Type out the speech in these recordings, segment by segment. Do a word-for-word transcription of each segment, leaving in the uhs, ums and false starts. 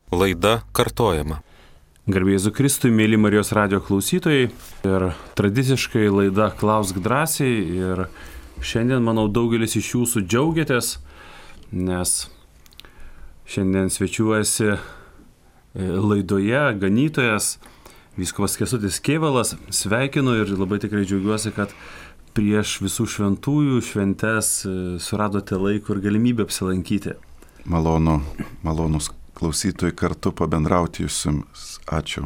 Laida kartojama. Garbė Jėzui Kristui, mėly Marijos radijo klausytojai, ir tradiciškai laida Klausk drąsiai, ir šiandien, manau, daugelis iš jūsų džiaugiatės, nes šiandien svečiuojasi laidoje ganytojas vyskupas Kęstutis Kėvalas. Sveikinu ir labai tikrai džiaugiuosi, kad prieš visų šventųjų šventes suradote laiko ir galimybę apsilankyti. Malonu, malonus klausytojai kartu pabendrauti jūsums. Ačiū.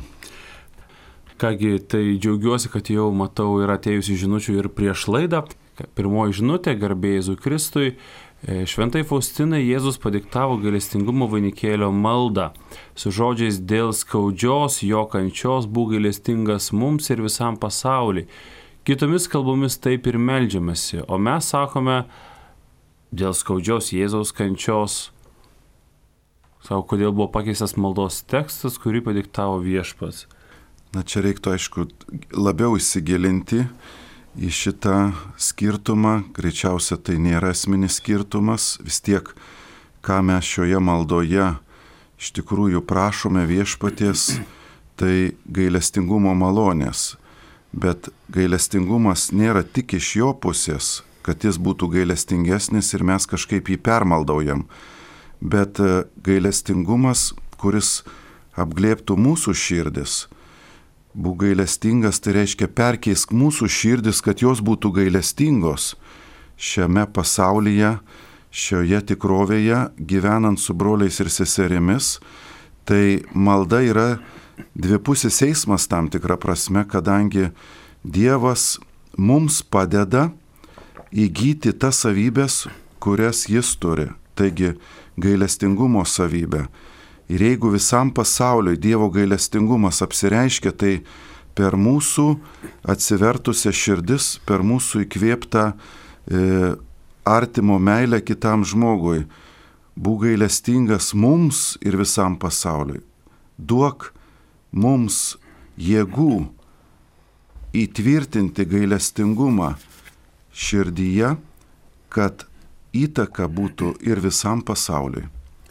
Kągi, tai džiaugiuosi, kad jau matau yra atėjusi žinučių ir prieš laidą. Pirmoji žinutė, garbė Jėzui Kristui. Šventai Faustinai Jėzus padiktavo gailestingumo vainikėlio maldą. Su žodžiais dėl skaudžios jo kančios būk gailestingas mums ir visam pasauliui. Kitomis kalbomis taip ir meldžiamasi, o mes sakome dėl skaudžios Jėzaus kančios. Savo, kodėl buvo pakeistas maldos tekstas, kurį padiktavo Viešpats. Na čia reiktų, aišku, labiau įsigilinti į šitą skirtumą. Greičiausia tai nėra esminis skirtumas. Vis tiek, ką mes šioje maldoje iš tikrųjų prašome Viešpaties, tai gailestingumo malonės. Bet gailestingumas nėra tik iš jo pusės, kad jis būtų gailestingesnis ir mes kažkaip jį permaldaujam. Bet gailestingumas, kuris apglėbtų mūsų širdis. Būk gailestingas, tai reiškia perkeisk mūsų širdis, kad jos būtų gailestingos šiame pasaulyje, šioje tikrovėje, gyvenant su broliais ir seserimis. Tai malda yra dvipusis eismas tam tikra prasme, kadangi Dievas mums padeda įgyti tas savybės, kurias jis turi. Taigi, gailestingumo savybę. Ir jeigu visam pasauliui Dievo gailestingumas apsireiškia, tai per mūsų atsivertusią širdis, per mūsų įkvėptą e, artimo meilę kitam žmogui. Būk gailestingas mums ir visam pasauliui. Duok mums jėgų įtvirtinti gailestingumą širdyje, kad įtaka būtų ir visam pasauliui.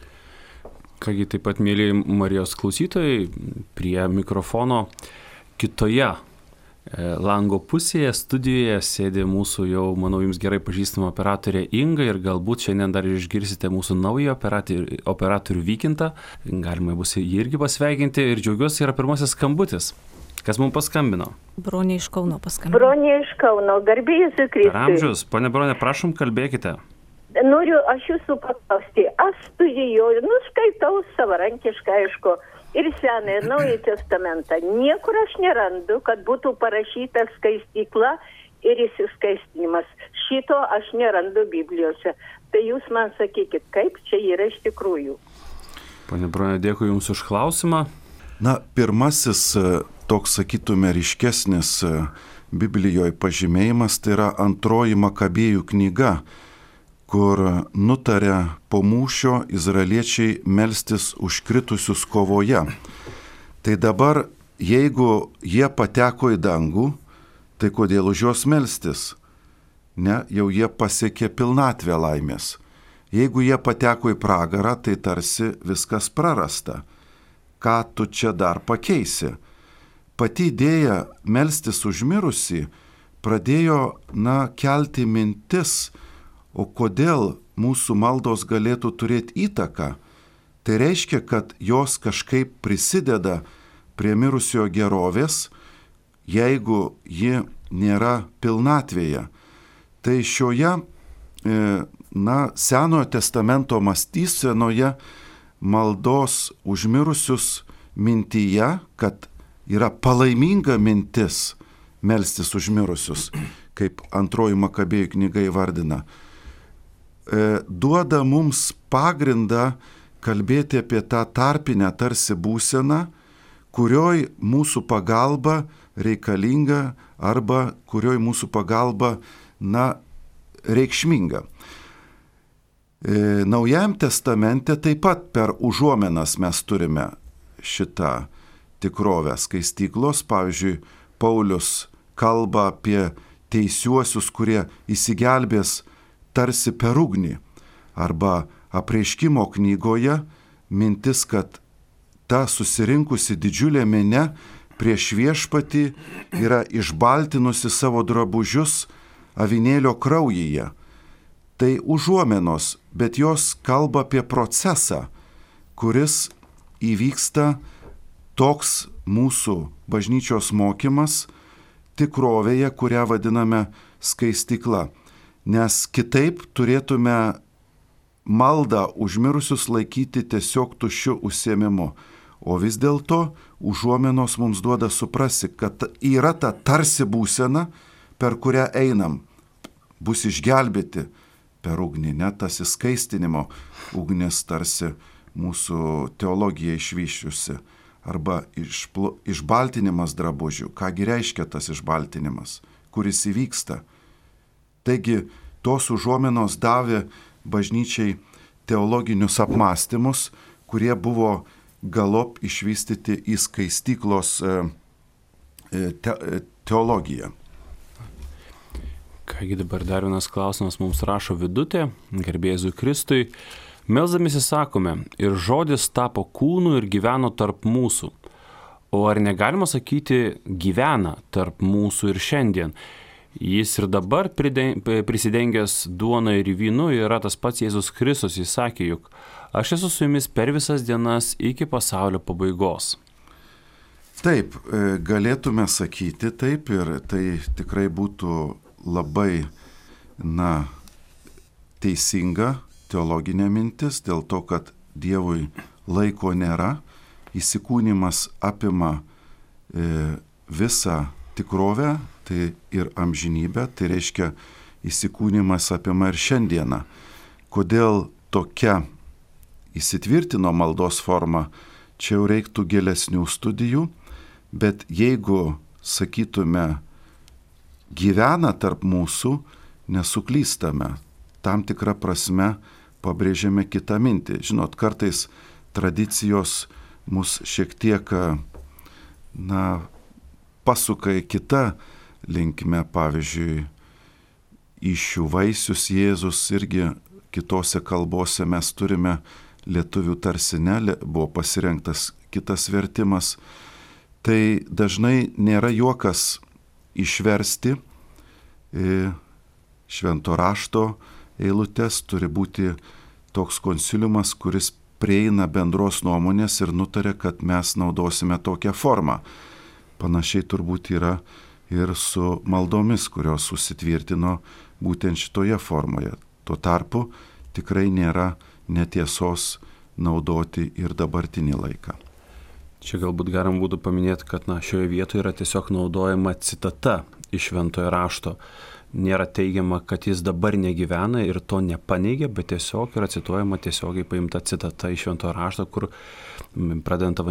Kągi, taip pat, mėly Marijos klausytojai, prie mikrofono kitoje e, lango pusėje studijoje sėdi mūsų jau, manau, jums gerai pažįstama operatorė Inga, ir galbūt šiandien dar išgirsite mūsų naują operatorių, operatorių Vykintą. Galima bus jį irgi pasveikinti, ir džiaugiuosi, yra pirmasis skambutis. Kas mums paskambino? Bronė iš Kauno paskambino. Bronė iš Kauno, garbė Jėzui Kristui. Per amžius, ponia Bronė, prašom, kalbėkite. Noriu aš jūsų paklausti. Aš studijuoju, nu skaitau savarankiškai, aišku, ir Senąjį ir Naująjį Testamentą. Niekur aš nerandu, kad būtų parašyta skaistykla ir įsiskaistinimas. Šito aš nerandu Biblijose. Tai jūs man sakykit, kaip čia yra iš tikrųjų. Pane Bronė, dėkui Jums už klausimą. Na, pirmasis toks, sakytume, ryškesnis Biblijoje pažymėjimas, tai yra antroji Makabėjų knyga, kur nutarė po mūšio izraeliečiai melstis užkritusius kovoje. Tai dabar, jeigu jie pateko į dangų, tai kodėl už juos melstis? Ne, jau jie pasiekė pilnatvę laimės. Jeigu jie pateko į pragarą, tai tarsi viskas prarasta. Ką tu čia dar pakeisi? Pati idėja melstis už mirusį pradėjo, na, kelti mintis, o kodėl mūsų maldos galėtų turėti įtaką? Tai reiškia, kad jos kažkaip prisideda prie mirusiojo gerovės, jeigu ji nėra pilnatvėje. Tai šioje, na, Senojo testamento mąstysenoje maldos už mirusius mintyje, kad yra palaiminga mintis melstis už mirusius, kaip antroji Makabėjų knyga įvardina, duoda mums pagrindą kalbėti apie tą tarpinę tarsi būseną, kurioj mūsų pagalba reikalinga arba kurioj mūsų pagalba, na, reikšminga. Naujajam testamente taip pat per užuomenas mes turime šitą tikrovę. Skaistyklos, pavyzdžiui, Paulius kalba apie teisiuosius, kurie įsigelbės tarsi per ugnį. Arba Apreiškimo knygoje mintis, kad ta susirinkusi didžiulė minia prieš viešpatį yra išbaltinusi savo drabužius avinėlio kraujyje. Tai užuomenos, bet jos kalba apie procesą, kuris įvyksta toks mūsų bažnyčios mokymas tikrovėje, kurią vadiname skaistykla. Nes kitaip turėtume maldą už mirusius laikyti tiesiog tuščiu užsiėmimu. O vis dėlto užuomenos mums duoda suprasti, kad yra ta tarsi būsena, per kurią einam. Bus išgelbėti per ugnį, net tas įskaistinimo ugnis tarsi mūsų teologija išvyščiusi. Arba išpl... išbaltinimas drabužių. Kągi reiškia tas išbaltinimas, kuris įvyksta. Taigi, tos užuomenos davė bažnyčiai teologinius apmąstymus, kurie buvo galop išvystyti į skaistyklos te... teologiją. Kągi dabar dar vienas klausimas mums rašo Vidutė, garbė Jėzui Kristui. Melsdamiesi sakome, ir žodis tapo kūnu ir gyveno tarp mūsų. O ar negalima sakyti gyvena tarp mūsų ir šiandien? Jis ir dabar prisidengęs duoną ir vynu yra tas pats Jėzus Kristus. Jis sakė, juk aš esu su jumis per visas dienas iki pasaulio pabaigos. Taip, galėtume sakyti taip ir tai tikrai būtų labai, na, teisinga teologinė mintis, dėl to, kad Dievui laiko nėra, įsikūnimas apima e, visą tikrovę, tai ir amžinybę, tai reiškia įsikūnimas apima ir šiandieną. Kodėl tokia įsitvirtino maldos forma, čia jau reiktų gilesnių studijų, bet jeigu sakytume gyvena tarp mūsų, nesuklystame, tam tikrą prasme pabrėžėme kitą mintį. Žinot, kartais tradicijos mus šiek tiek, na, pasuka į kitą linkme, pavyzdžiui, įsčių vaisius Jėzus irgi kitose kalbose mes turime lietuvių tarsi ne, buvo pasirinktas kitas vertimas. Tai dažnai nėra juokas išversti švento rašto eilutes, turi būti toks konsiliumas, kuris prieina bendros nuomonės ir nutarė, kad mes naudosime tokią formą. Panašiai turbūt yra ir su maldomis, kurios susitvirtino būtent šitoje formoje. Tuo tarpu tikrai nėra netiesos naudoti ir dabartinį laiką. Čia galbūt galim būtų paminėti, kad na, šioje vietoje yra tiesiog naudojama citata iš šventojo rašto. Nėra teigiama, kad jis dabar negyvena ir to nepaneigia, bet tiesiog yra cituojama tiesiogiai paimta citata iš šventojo rašto, kur pradedant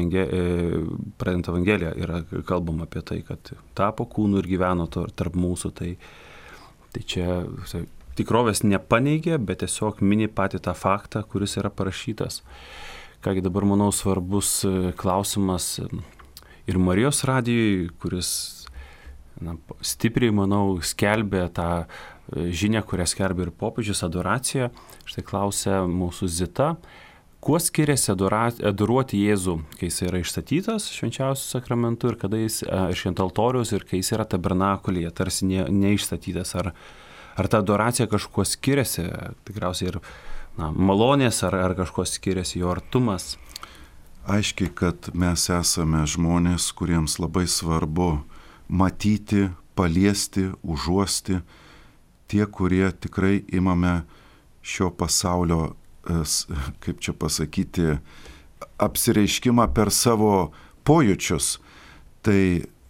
Evangeliją yra kalbama apie tai, kad tapo kūnu ir gyveno tarp mūsų. Tai, tai čia tikrovės nepaneigia, bet tiesiog mini patį tą faktą, kuris yra parašytas. Kągi dabar, manau, svarbus klausimas ir Marijos radijui, kuris na, stipriai, manau, skelbė tą žinią, kurią skelbė ir popiežius, adoraciją. Štai klausia mūsų Zita, kuo skiriasi adoruoti Jėzų, kai jis yra išstatytas švenčiausiu sakramentu ir kada jis iš ant altoriaus ir kai jis yra tabernakulyje, tarsi ne, neišstatytas. Ar, ar ta adoracija kažkuo skiriasi, tikriausiai ir na, malonės, ar, ar kažkuo skiriasi jo artumas? Aiškiai, kad mes esame žmonės, kuriems labai svarbu matyti, paliesti, užuosti, tie, kurie tikrai imame šio pasaulio, kaip čia pasakyti, apsireiškimą per savo pojūčius. Tai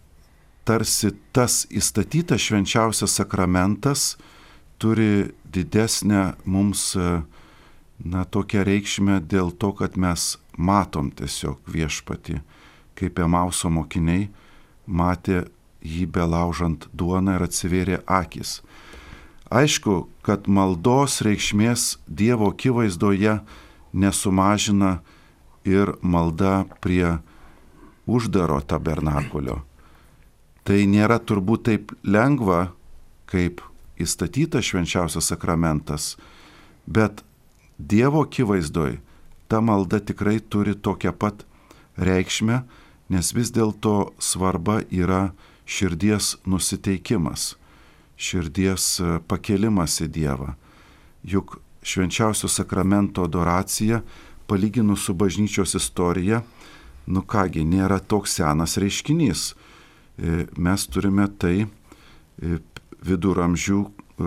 tarsi tas įstatytas švenčiausias sakramentas turi didesnę mums, na, tokią reikšmę dėl to, kad mes matom tiesiog viešpatį, kaip Emauso mokiniai matė jį belaužant duoną ir atsivėrė akis. Aišku, kad maldos reikšmės Dievo akivaizdoje nesumažina ir malda prie uždaro tabernakulio. Tai nėra turbūt taip lengva, kaip įstatytas švenčiausias sakramentas, bet Dievo akivaizdoj ta malda tikrai turi tokią pat reikšmę, nes vis dėlto svarba yra širdies nusiteikimas, širdies pakėlimas į Dievą. Juk švenčiausio sakramento adoracija, palyginus su bažnyčios istorija, nu kągi, nėra toks senas reiškinys. Mes turime tai viduramžių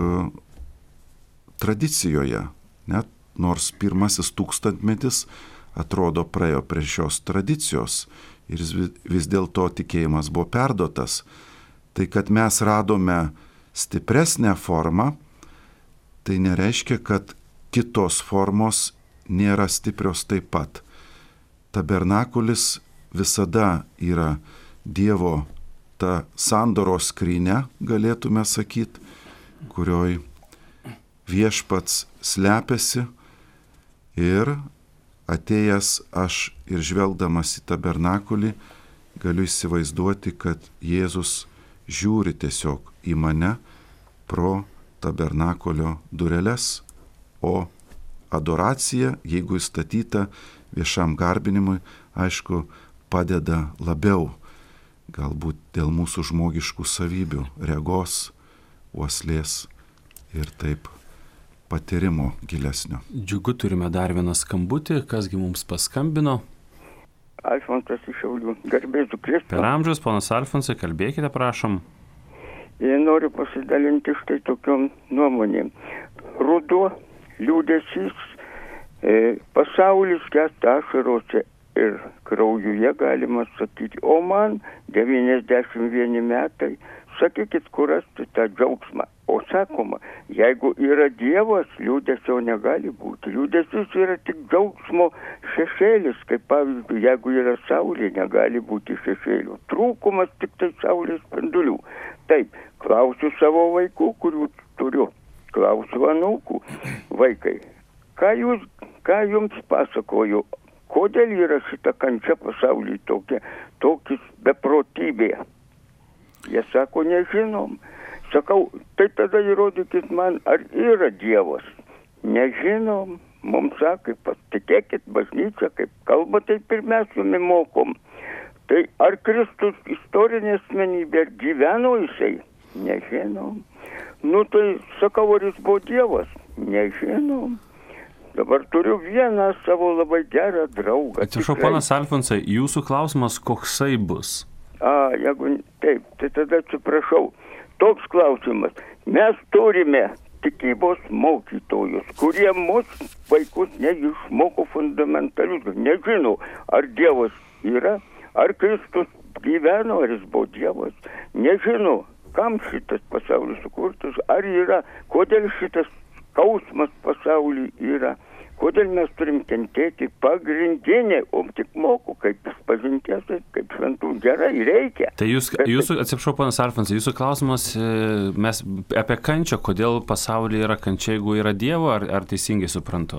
tradicijoje, net nors pirmasis tūkstantmetis atrodo praėjo prie šios tradicijos ir vis dėlto tikėjimas buvo perduotas. Tai kad mes radome stipresnę formą, tai nereiškia, kad kitos formos nėra stiprios taip pat. Tabernakulis visada yra Dievo ta sandoros skrynia, galėtume sakyti, kurioj viešpats slepiasi ir atėjęs aš ir žvelgdamas į tabernakulį galiu įsivaizduoti, kad Jėzus žiūri tiesiog į mane pro tabernakulio dureles, o adoracija, jeigu įstatyta viešam garbinimui, aišku, padeda labiau, galbūt dėl mūsų žmogiškų savybių, regos, uoslės ir taip patyrimo gilesnio. Džiugu, turime dar vieną skambutį, kasgi mums paskambino. Alfonsas iš Šiaulių, garbėsiu Kristų. Per amžius, ponas Alfonsai, kalbėkite, prašom. Ir noriu pasidalinti štai tokiom nuomonėm. Ruduo, liūdesys, e, pasaulis gęsta ašarose ir kraujuje, galima sakyti, o man devyniasdešimt vieni metai, sakykit, kur rasti tą džiaugsmą. O sakoma, jeigu yra Dievas, liūdesio negali būti. Liūdesys yra tik džiaugsmo šešėlis, kaip pavyzdžiui, jeigu yra saulė, negali būti šešėlių. Trūkumas tik tai saulės spindulių. Taip, klausiu savo vaikų, kurių turiu, klausiu anūkų. Vaikai, ką, jūs, ką jums pasakoju, kodėl yra šita kančia pasaulyje tokia, tokis beprotybė? Jie sako, nežinom. Sakau, tai tada įrodykit man, ar yra Dievas. Nežinom. Mums sakai, patikėkit bažnyčia, kaip kalba, taip ir mes jumi mokom. Tai ar Kristus istorinė asmenybė, ar gyveno jisai? Nežinom. Nu tai sakau, ar jis buvo Dievas? Nežinom. Dabar turiu vieną savo labai gerą draugą. Atsiprašau, ponas Alfonsai, jūsų klausimas koksai bus? A, jeigu taip, tai tada atsiprašau. Toks klausimas. Mes turime tikybos mokytojus, kurie mūsų vaikus neišmoko fundamentalius. Nežinau, ar Dievas yra, ar Kristus gyveno, ar jis buvo Dievas. Nežinau, kam šitas pasaulis sukurtas, ar yra, kodėl šitas skausmas pasaulyje yra. Kodėl mes turim kentėti pagrindinė, o tik moku, kaip pažinties, kaip šventų gerai reikia. Tai jūs, jūsų, atsiprašau, panas Alfonsai, jūsų klausimas, mes apie kančią, kodėl pasaulyje yra kančia, jeigu yra Dievo, ar, ar teisingai suprantu?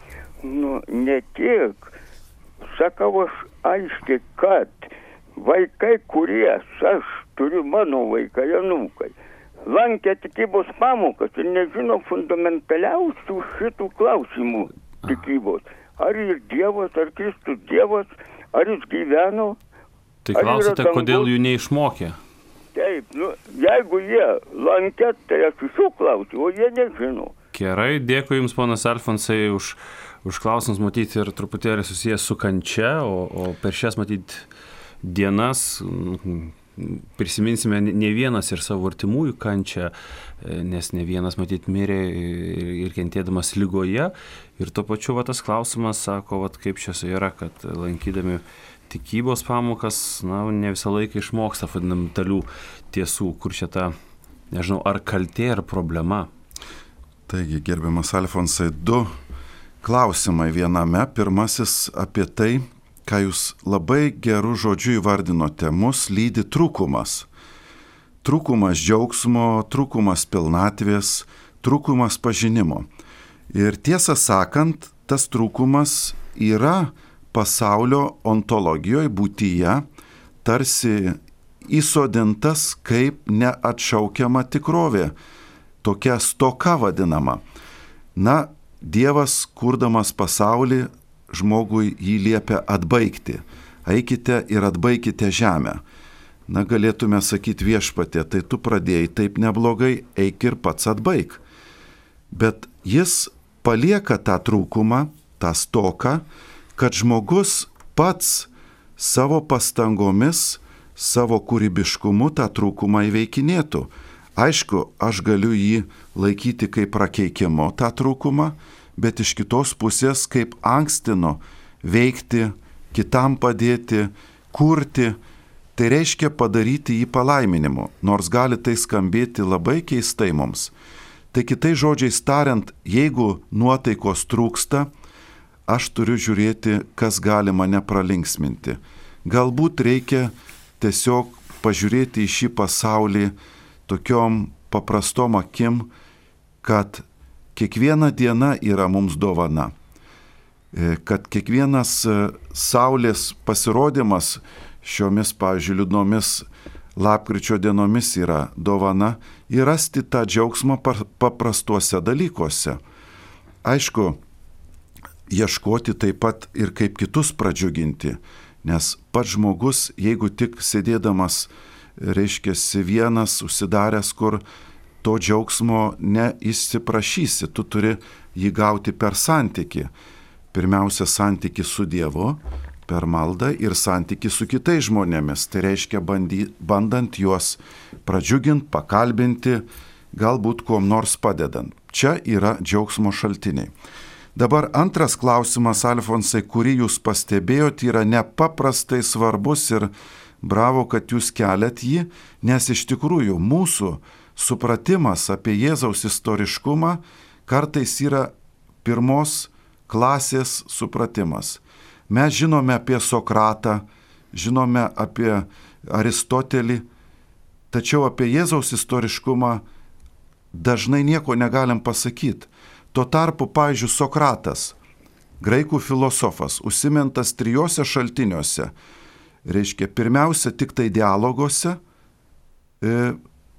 Nu, ne tiek. Sakau aš aiškiai, kad vaikai, kurie, aš turiu mano vaikai, anūkai, lankė tikybos pamokas ir nežino fundamentaliausių šitų klausimų tikybos. Ar ir Dievas, ar Kristus Dievas, ar jis gyveno. Tai klausite, kodėl jų neišmokė? Taip, nu, jeigu jie lankė, tai aš iš jų klausiu, o jie nežino. Gerai, dėkui Jums, ponas Alfonsai, už, už klausimus, matyti ir truputėlį susijęs su kančia, o, o per šias matyti dienas prisiminsime ne vienas ir savo artimųjų kančią, nes ne vienas matyt mirė ir kentėdamas ligoje. Ir tuo pačiu va, tas klausimas sako, va, kaip čia yra, kad lankydami tikybos pamokas, na, ne visą laiką išmoksta fundamentalių tiesų, kur čia ta, nežinau, ar kaltė, ar problema. Taigi, gerbiamas Alfonsai, du klausimai viename. Pirmasis apie tai, ką jūs labai gerų žodžių įvardinote, mus lydi trūkumas. Trūkumas džiaugsmo, trūkumas pilnatvės, trūkumas pažinimo. Ir tiesą sakant, tas trūkumas yra pasaulio ontologijoje, būtyje, tarsi įsodintas kaip neatšaukiama tikrovė, tokia stoka vadinama. Na, Dievas, kurdamas pasaulį, žmogui jį liepia atbaigti. eikite ir atbaikite žemę. Na, galėtume sakyti viešpatie, tai tu pradėjai taip neblogai, eik ir pats atbaik. Bet jis palieka tą trūkumą, tą stoką, kad žmogus pats savo pastangomis, savo kūrybiškumu tą trūkumą įveikinėtų. Aišku, aš galiu jį laikyti kaip prakeikimo tą trūkumą, bet iš kitos pusės kaip ankstino veikti, kitam padėti, kurti. Tai reiškia padaryti jį palaiminimu, nors gali tai skambėti labai keistai mums. Tai kitais žodžiais tariant, jeigu nuotaikos trūksta, aš turiu žiūrėti, kas gali mane pralinksminti. Galbūt reikia tiesiog pažiūrėti į šį pasaulį tokiom paprastom akim, kad kiekviena diena yra mums dovana. Kad kiekvienas saulės pasirodymas šiomis, pavyzdžiui, liūdnomis lapkričio dienomis yra dovana ir rasti tą džiaugsmą paprastuose dalykuose. Aišku, ieškoti taip pat ir kaip kitus pradžiuginti, nes pats žmogus, jeigu tik sėdėdamas, reiškia, vienas, užsidaręs, kur to džiaugsmo neišsiprašysi, tu turi jį gauti per santykį. Pirmiausia, santykį su Dievu, per maldą ir santykį su kitais žmonėmis. Tai reiškia bandy, bandant juos pradžiuginti, pakalbinti, galbūt kuom nors padedant. Čia yra džiaugsmo šaltiniai. Dabar antras klausimas, Alfonsai, kurį jūs pastebėjot, yra nepaprastai svarbus ir bravo, kad jūs keliat jį, nes iš tikrųjų mūsų supratimas apie Jėzaus istoriškumą kartais yra pirmos klasės supratimas. Mes žinome apie Sokratą, žinome apie Aristotelį, tačiau apie Jėzaus istoriškumą dažnai nieko negalim pasakyti. Tuo tarpu, pavyzdžiui, Sokratas, graikų filosofas, užsimintas trijose šaltiniuose, reiškia, pirmiausia, tik tai dialoguose, e,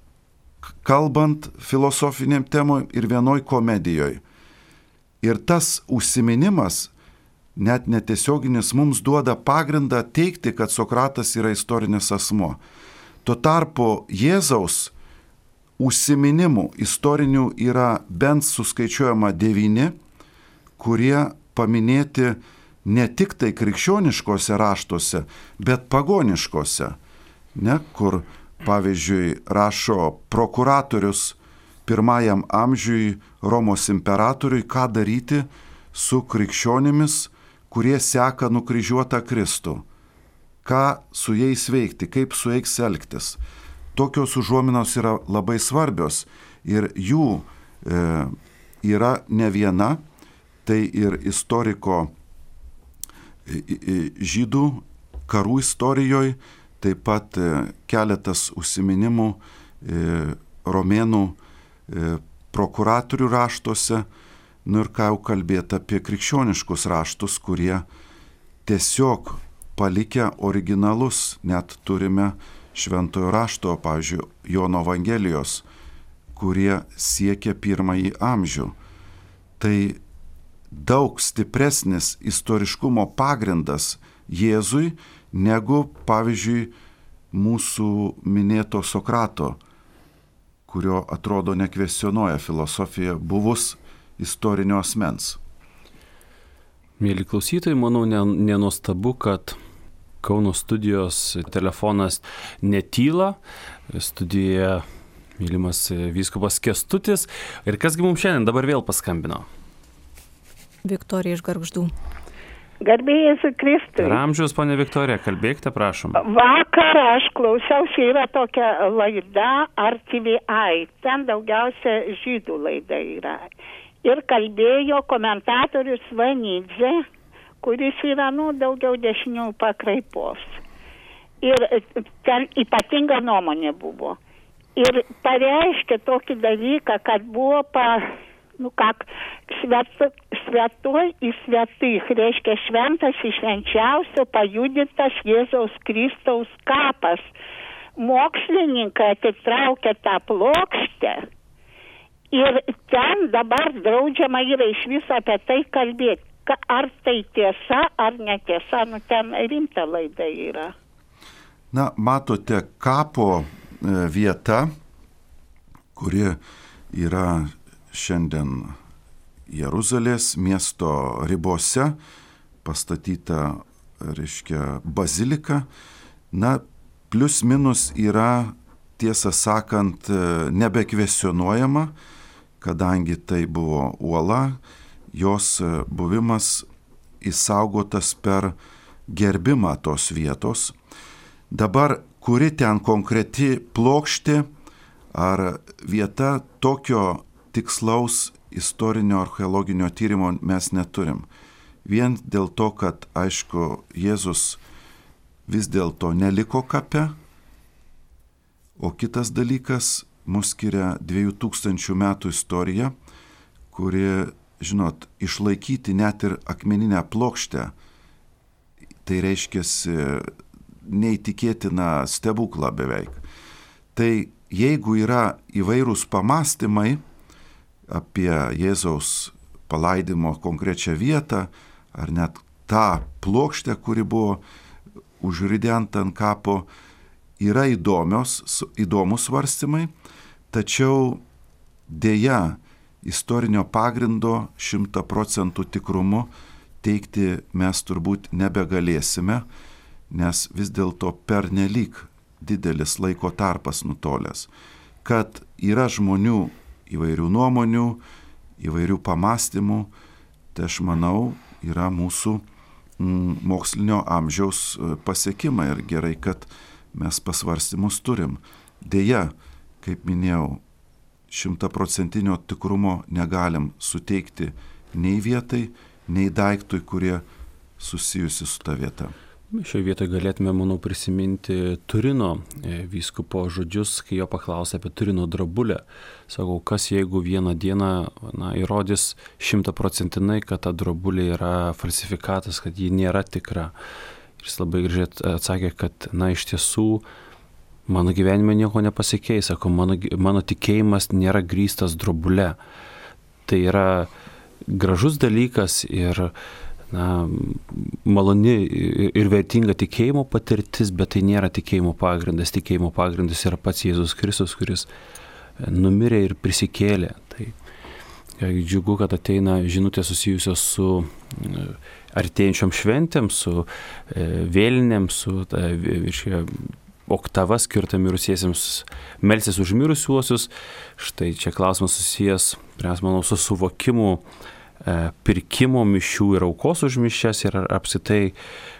kalbant filosofiniam temoj ir vienoj komedijoje. Ir tas užsiminimas, net netiesioginis, mums duoda pagrindą teikti, kad Sokratas yra istorinis asmuo. Tuo tarpu Jėzaus užsiminimų istorinių yra bent suskaičiuojama devyni, kurie paminėti ne tik tai krikščioniškose raštuose, bet pagoniškose, ne, kur, pavyzdžiui, rašo prokuratorius pirmajam amžiui Romos imperatoriui, ką daryti su krikščionimis, kurie seka nukryžiuotą Kristų. Ką su jais veikti, kaip su jais elgtis. Tokios užuominos yra labai svarbios ir jų e, yra ne viena, tai ir istoriko e, e, žydų karų istorijoje, taip pat e, keletas užsiminimų e, romėnų e, prokuratorių raštuose, nu ir ką jau kalbėti apie krikščioniškus raštus, kurie tiesiog palikę originalus, net turime šventojo rašto, pavyzdžiui, Jono Evangelijos, kurie siekia pirmąjį amžių. Tai daug stipresnis istoriškumo pagrindas Jėzui negu, pavyzdžiui, mūsų minėto Sokrato, kurio atrodo nekvestionuoja filosofija buvus istorinio asmens. Mėly klausytojai, manau, nenuostabu, kad Kauno studijos telefonas netyla. Studijoje mylimas vyskupas Kęstutis. Ir kasgi mums šiandien dabar vėl paskambino? Viktorija iš Gargždų. Garbė Jėzui Kristui. Per amžiaus, ponė Viktorija, kalbėkite, prašom. Vakar aš klausiausi, yra tokia laida R T V I. Ten daugiausia žydų laida yra. Ir kalbėjo komentatorius Vanidze, kuris yra, nu, daugiau dešinių pakraipos. Ir ten ypatinga nuomonė buvo. Ir pareiškė tokį dalyką, kad buvo pa, nu, kak, svetu, svetoj į svetych, reiškia šventas iš švenčiausio pajudintas Jėzaus Kristaus kapas. Mokslininkai atitraukė tą plokštę. Ir ten dabar draudžiama yra iš viso apie tai kalbėti. ka, ar tai tiesa, ar netiesa, nu ten rimta laida yra. Na, matote, kapo vieta, kuri yra šiandien Jeruzalės miesto ribose, pastatyta, reiškia, bazilika, na, plius minus yra, tiesą sakant, nebekvesionuojama, kadangi tai buvo uola, jos buvimas įsaugotas per gerbimą tos vietos. Dabar, kuri ten konkreti plokštė ar vieta, tokio tikslaus istorinio archeologinio tyrimo mes neturim. Vien dėl to, kad, aišku, Jėzus vis dėlto neliko kape, o kitas dalykas mus skiria dviejų tūkstančių metų istorija, kuri, žinot, išlaikyti net ir akmeninę plokštę, tai reiškiasi neįtikėtina stebuklą beveik. Tai jeigu yra įvairūs pamastymai apie Jėzaus palaidimo konkrečią vietą, ar net tą plokštę, kuri buvo užridenta ant kapo, yra įdomios, įdomus svarstymai, tačiau dėja istorinio pagrindo šimta procentų tikrumu teikti mes turbūt nebegalėsime, nes vis dėlto pernelyg didelis laiko tarpas nutolęs. Kad yra žmonių įvairių nuomonių, įvairių pamastymų, tai aš manau, yra mūsų mm, mokslinio amžiaus pasiekimai ir gerai, kad mes pasvarstymus turim. Deja, kaip minėjau, šimtaprocentinio tikrumo negalim suteikti nei vietai, nei daiktui, kurie susijusi su ta vieta. Šioje vietoje galėtume, manau, prisiminti Turino vyskupo žodžius, kai jo paklausė apie Turino drobulę. Sakau, kas jeigu vieną dieną na, įrodys šimtaprocentinai, kad ta drobulė yra falsifikatas, kad ji nėra tikra. Ir jis labai gražiai atsakė, kad na, iš tiesų mano gyvenime nieko nepasikeis. Sako, mano, mano tikėjimas nėra grįstas drobule. Tai yra gražus dalykas ir na, maloni ir vertinga tikėjimo patirtis, bet tai nėra tikėjimo pagrindas. Tikėjimo pagrindas yra pats Jėzus Kristus, kuris numirė ir prisikėlė. Tai džiugu, kad ateina žinutė susijusios su artėjančiom šventėm, su vėlinėm, su ta, viršė, oktava skirta mirusiesiems melsis už mirusiuosius. Štai čia klausimas susijęs, pirmiausia, manau, su suvokimu pirkimo mišių ir aukos už mišias ir apskritai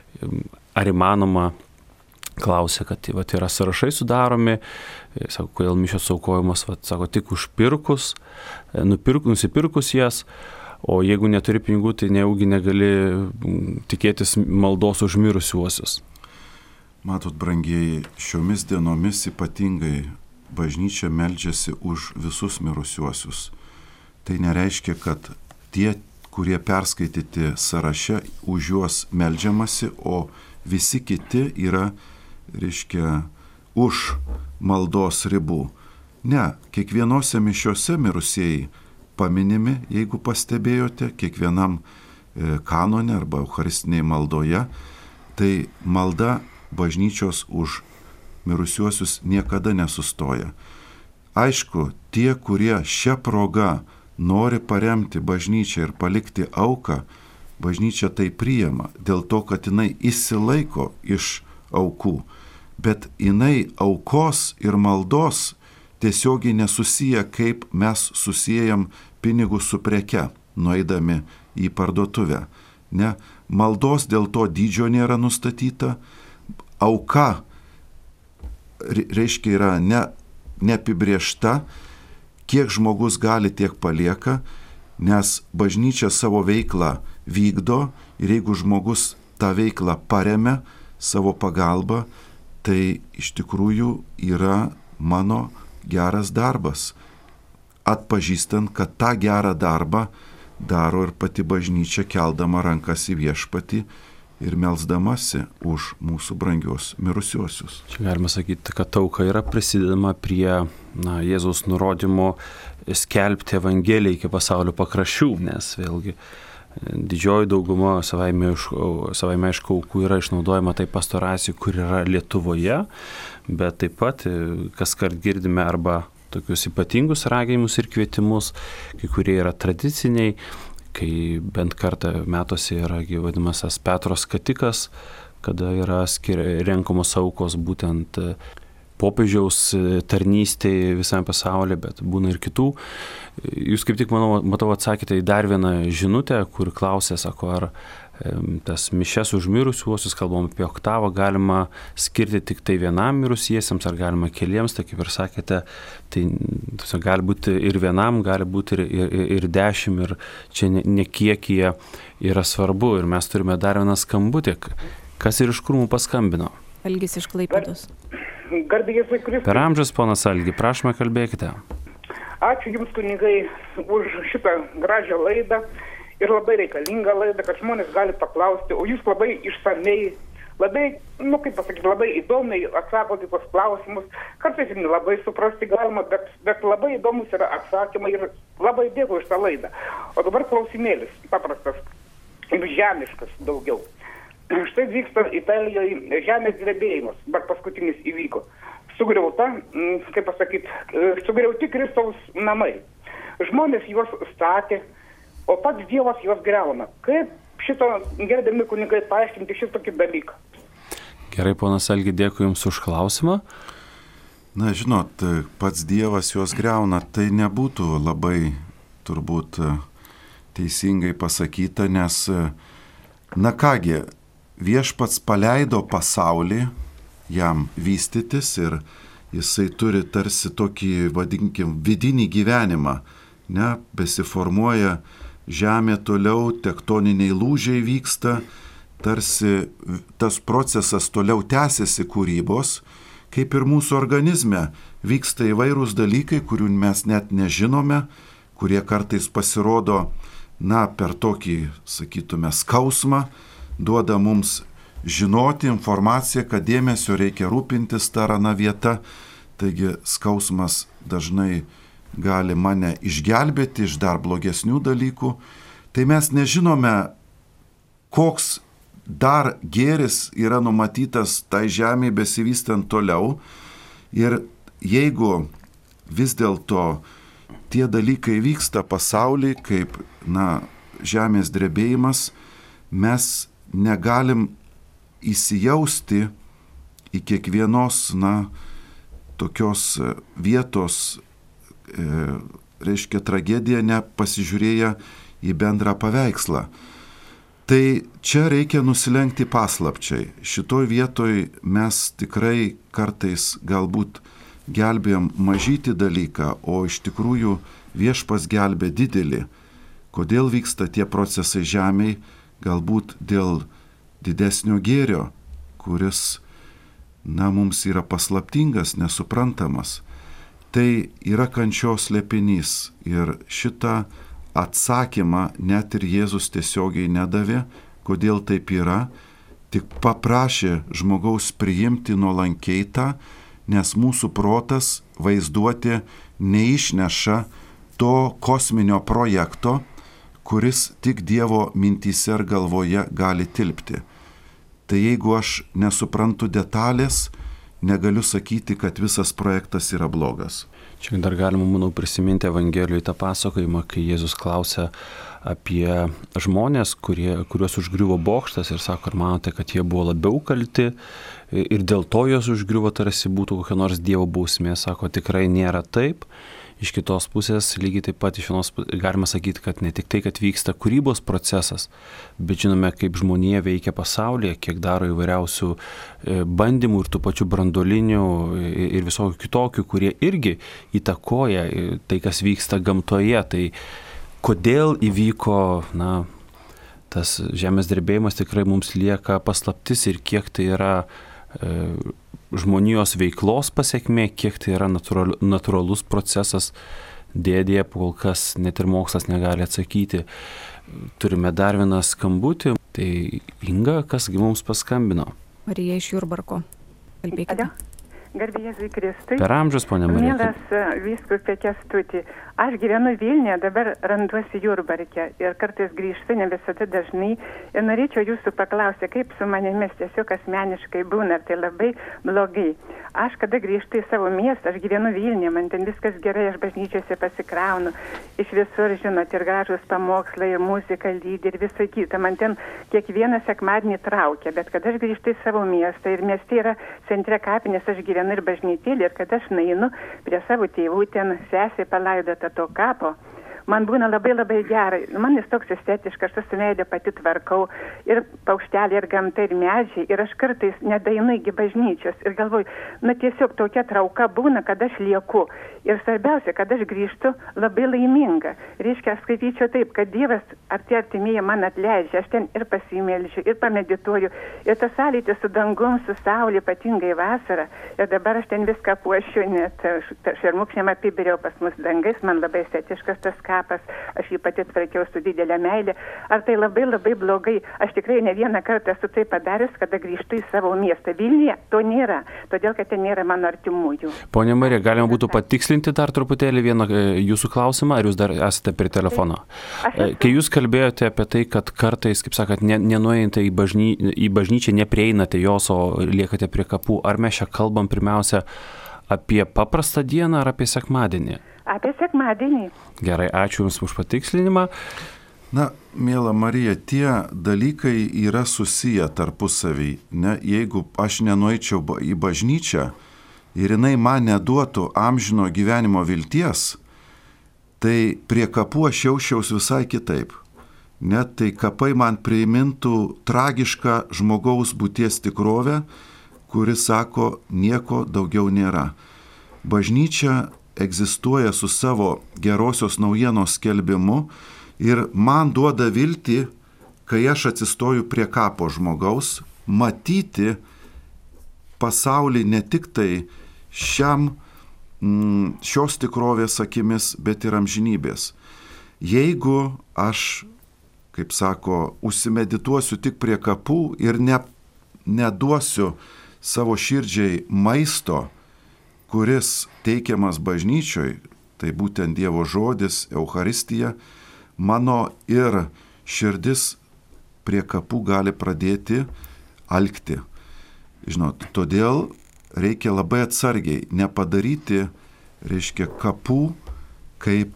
ar įmanoma, klausia, kad va, yra sąrašai sudaromi, sako, kodėl mišios aukojamos, va, sako, tik užpirkus, nupirk, nusipirkus jas, o jeigu neturi pinigų, tai nejaugi negali tikėtis maldos už mirusiuosius. Matot, brangieji, šiomis dienomis ypatingai bažnyčia meldžiasi už visus mirusiuosius. Tai nereiškia, kad tie, kurie perskaityti sąraše, už juos meldžiamasi, o visi kiti yra, reiškia, už maldos ribų. Ne, kiekvienose mišiose mirusieji paminimi, jeigu pastebėjote, kiekvienam kanone arba eucharistinėje maldoje, tai malda bažnyčios už mirusiuosius niekada nesustoja. Aišku, tie, kurie šią progą nori paremti bažnyčią ir palikti auką, bažnyčia tai priima dėl to, kad jinai išsilaiko iš aukų, bet jinai aukos ir maldos tiesiogiai nesusiję, kaip mes susijęjam pinigus su preke, nueidami į parduotuvę. Ne, maldos dėl to dydžio nėra nustatyta, auka reiškia yra ne, neapibriešta, kiek žmogus gali, tiek palieka, nes bažnyčia savo veiklą vykdo ir jeigu žmogus tą veiklą paremia savo pagalbą, tai iš tikrųjų yra mano geras darbas, atpažįstant, kad tą gerą darbą daro ir pati bažnyčia, keldama rankas į viešpatį ir melsdamasi už mūsų brangios mirusiuosius. Čia galima sakyti, kad auka yra prisidedama prie na, Jėzaus nurodymo skelbti Evangeliją iki pasaulio pakraščių, nes vėlgi didžioji dauguma savaime aišku aukų yra išnaudojama tai pastoracijai, kur yra Lietuvoje, bet taip pat kas kart girdime arba tokius ypatingus raginimus ir kvietimus, kai kurie yra tradiciniai, kai bent kartą metuose yra vadinamas Petro skatikas, kada yra renkamos aukos būtent popiežiaus tarnystėje visame pasaulyje, bet būna ir kitų. Jūs kaip tik, manau, matau, atsakėte į dar vieną žinutę, kur klausė, sako, ar tas mišias už mirusiuosius, kalbam apie oktavą, galima skirti tik tai vienam mirusiesiems, ar galima keliems, tai kaip ir sakėte, tai gali būti ir vienam, gali būti ir, ir, ir dešimt, ir čia ne, ne kiek jie yra svarbu. Ir mes turime dar vieną skambutį. Kas ir iš kur mums paskambino? Algis iš Klaipėdos. Per amžius, ponas Algi, prašome, kalbėkite. Ačiū Jums, kunigai, už šitą gražią laidą ir labai reikalingą laidą, kad žmonės gali paklausti, o Jūs labai išsamei, labai, nu kaip pasakyti, labai įdomiai atsakote tos klausimus, kartais ir nelabai suprasti galima, bet, bet labai įdomus yra atsakymai ir labai dėkui už tą laidą. O dabar klausimėlis, paprastas ir žemiškas daugiau. Štai vyksta Italijoje žemės drebėjimas, bet paskutinis įvyko. Sugriauta, kaip pasakyti, sugriauti Kristaus namai. Žmonės juos statė, o pats Dievas juos griauna. Kaip šito, gerbiami kunigai, paaiškinti šitokį dalyką? Gerai, ponas Algi, dėkui Jums už klausimą. Na, žinot, pats Dievas juos griauna, tai nebūtų labai turbūt teisingai pasakyta, nes, na kągi, viešpats paleido pasaulį jam vystytis ir jisai turi tarsi tokį, vadinkim, vidinį gyvenimą, ne, besiformuoja žemė toliau, tektoniniai lūžiai vyksta, tarsi tas procesas toliau tęsiasi kūrybos, kaip ir mūsų organizme vyksta įvairūs dalykai, kurių mes net nežinome, kurie kartais pasirodo, na, per tokį, sakytume, skausmą, duoda mums žinoti informaciją, kad dėmesio reikia rūpintis tą raną vietą. Taigi skausmas dažnai gali mane išgelbėti iš dar blogesnių dalykų. Tai mes nežinome, koks dar gėris yra numatytas tai žemėje besivystant toliau. Ir jeigu vis dėlto tie dalykai vyksta pasaulyje, kaip, na, žemės drebėjimas, mes negalim įsijausti į kiekvienos, na, tokios vietos, e, reiškia tragediją, nepasižiūrėję į bendrą paveikslą. Tai čia reikia nusilenkti paslapčiai. Šitoj vietoj mes tikrai kartais galbūt gelbėjom mažytį dalyką, o iš tikrųjų viešpas gelbė didelį. Kodėl vyksta tie procesai žemėj? Galbūt dėl didesnio gėrio, kuris, na, mums yra paslaptingas, nesuprantamas. Tai yra kančios slėpinys ir šitą atsakymą net ir Jėzus tiesiogiai nedavė, kodėl taip yra, tik paprašė žmogaus priimti nuolankiai tą, nes mūsų protas vaizduoti neišneša to kosminio projekto, kuris tik Dievo mintyse ir galvoje gali tilpti. Tai jeigu aš nesuprantu detalės, negaliu sakyti, kad visas projektas yra blogas. Čia dar galima, manau, prisiminti Evangelijoje tą pasakojimą, kai Jėzus klausia apie žmonės, kurie, kuriuos užgriuvo bokštas ir sako, ar manote, kad jie buvo labiau kalti ir dėl to jos užgriuvo, tarsi būtų kokia nors Dievo bausmė. Sako, tikrai nėra taip. Iš kitos pusės, lygiai taip pat iš vienos galima sakyti, kad ne tik tai, kad vyksta kūrybos procesas, bet žinome, kaip žmonija veikia pasaulyje, kiek daro įvairiausių bandymų ir tų pačių branduolinių ir visokių kitokių, kurie irgi įtakoja tai, kas vyksta gamtoje. Tai kodėl įvyko, na, tas žemės drebėjimas, tikrai mums lieka paslaptis ir kiek tai yra e, žmonijos veiklos pasiekmė, kiek tai yra natural, natūralus procesas, dėdėje kol kas net ir mokslas negali atsakyti. Turime dar vieną skambutį. Tai Inga, kasgi mums paskambino? Marija iš Jurbarko. Kalbėkite. Garbė Jėzui Kristui. Per amžius, ponia Marija. Mielas vyskupe Kęstuti, Aš gyvenu Vilniuje, dabar randuosi Jurbarke ir kartais grįžtu, ne visada dažnai. Ir norėčiau jūsų paklausyti, kaip su manimis tiesiog asmeniškai būna, ar tai labai blogai. Aš kada grįžtu į savo miestą, aš gyvenu Vilniuje, man ten viskas gerai, aš bažnyčiose pasikraunu. Iš visur, žinot, ir gražus pamokslai, ir muzika lydi, ir visą kitą. Man ten kiekvieną sekmadienį traukia, bet kada aš grįžtu į savo miestą ir mieste yra centre kapinės, aš gyvenu ir bažnytėlė, ir kada aš nainu prie savo tėvų, ten sesė palaidota to kapo, man būna labai labai gerai. Man jis toks estetiškas, aš su meilė pati tvarkau, ir paukštelė, ir gamta, ir medžiai, ir aš kartais nedainu iki bažnyčios ir galvoju, na tiesiog tokia trauka būna, kad aš lieku. Ir svarbiausia, kad aš grįžtu labai laiminga. Reiškia, aš skaityčiau taip, kad Dievas ar tie artimieji man atleidžia, aš ten ir pasimelžiu, ir pamedituoju, ir tas sąlytis su dangum, su saulė, ypatingai vasarą. Ir dabar aš ten viską puošiu, net šermukšnėm apibiriau pas mus dangais, man labai estetiškas tas kapas, aš jį pati tvarkiau su didelė meilė. Ar tai labai labai blogai? Aš tikrai ne vieną kartą esu tai padarius, kada grįžtu į savo miestą. Vilniuje to nėra, todėl kad ten nėra mano artimųjų. Ponia Marija, galima būtų patikslinti dar truputėlį vieną jūsų klausimą, ar jūs dar esate prie telefono? Kai jūs kalbėjote apie tai, kad kartais, kaip sakot, nenuėjate į, bažny, į bažnyčią, neprieinate jos, o liekate prie kapų, ar mes čia kalbam pirmiausia apie paprastą dieną ar apie sekmadienį? Apie sekmadienį. Gerai, ačiū Jums už patikslinimą. Na, miela Marija, tie dalykai yra susiję tarpusavį. Ne? Jeigu aš nenueičiau į bažnyčią ir jinai man neduotų amžino gyvenimo vilties, tai prie kapų aš jausčiaus visai kitaip. Net tai kapai man primintų tragišką žmogaus būties tikrovę, kuris sako, nieko daugiau nėra. Bažnyčia egzistuoja su savo gerosios naujienos skelbimu ir man duoda viltį, kai aš atsistoju prie kapo žmogaus, matyti pasaulį ne tik tai šiam, šios tikrovės akimis, bet ir amžinybės. Jeigu aš, kaip sako, užsimedituosiu tik prie kapų ir ne, neduosiu savo širdžiai maisto, kuris teikiamas bažnyčioj, tai būtent Dievo žodis, Eucharistija, mano ir širdis prie kapų gali pradėti alkti. Žinot, todėl reikia labai atsargiai nepadaryti, reiškia, kapų kaip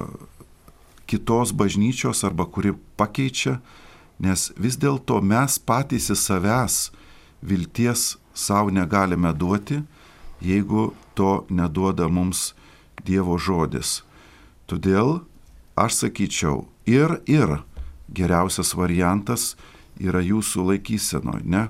kitos bažnyčios arba kuri pakeičia, nes vis dėlto mes patys į savęs vilties savo negalime duoti, jeigu to neduoda mums Dievo žodis. Todėl aš sakyčiau, ir ir geriausias variantas yra jūsų laikysenoj, ne?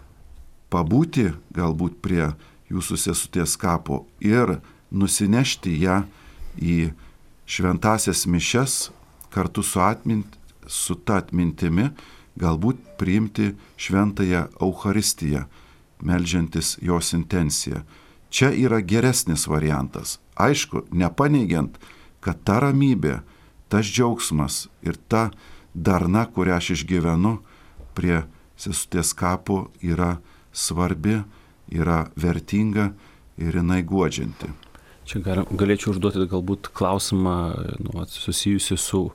Pabūti galbūt prie jūsų sesutės kapo ir nusinešti ją į šventasias mišias kartu su, atmint, su ta atmintimi, galbūt priimti šventąją Eucharistiją, meldžiantis jos intenciją. Čia yra geresnis variantas. Aišku, nepaneigiant, kad ta ramybė, tas džiaugsmas ir ta darna, kurią aš išgyvenu prie sesutės kapo, yra svarbi, yra vertinga ir jinai guodžianti. Čia galėčiau užduoti galbūt klausimą nu, susijusi su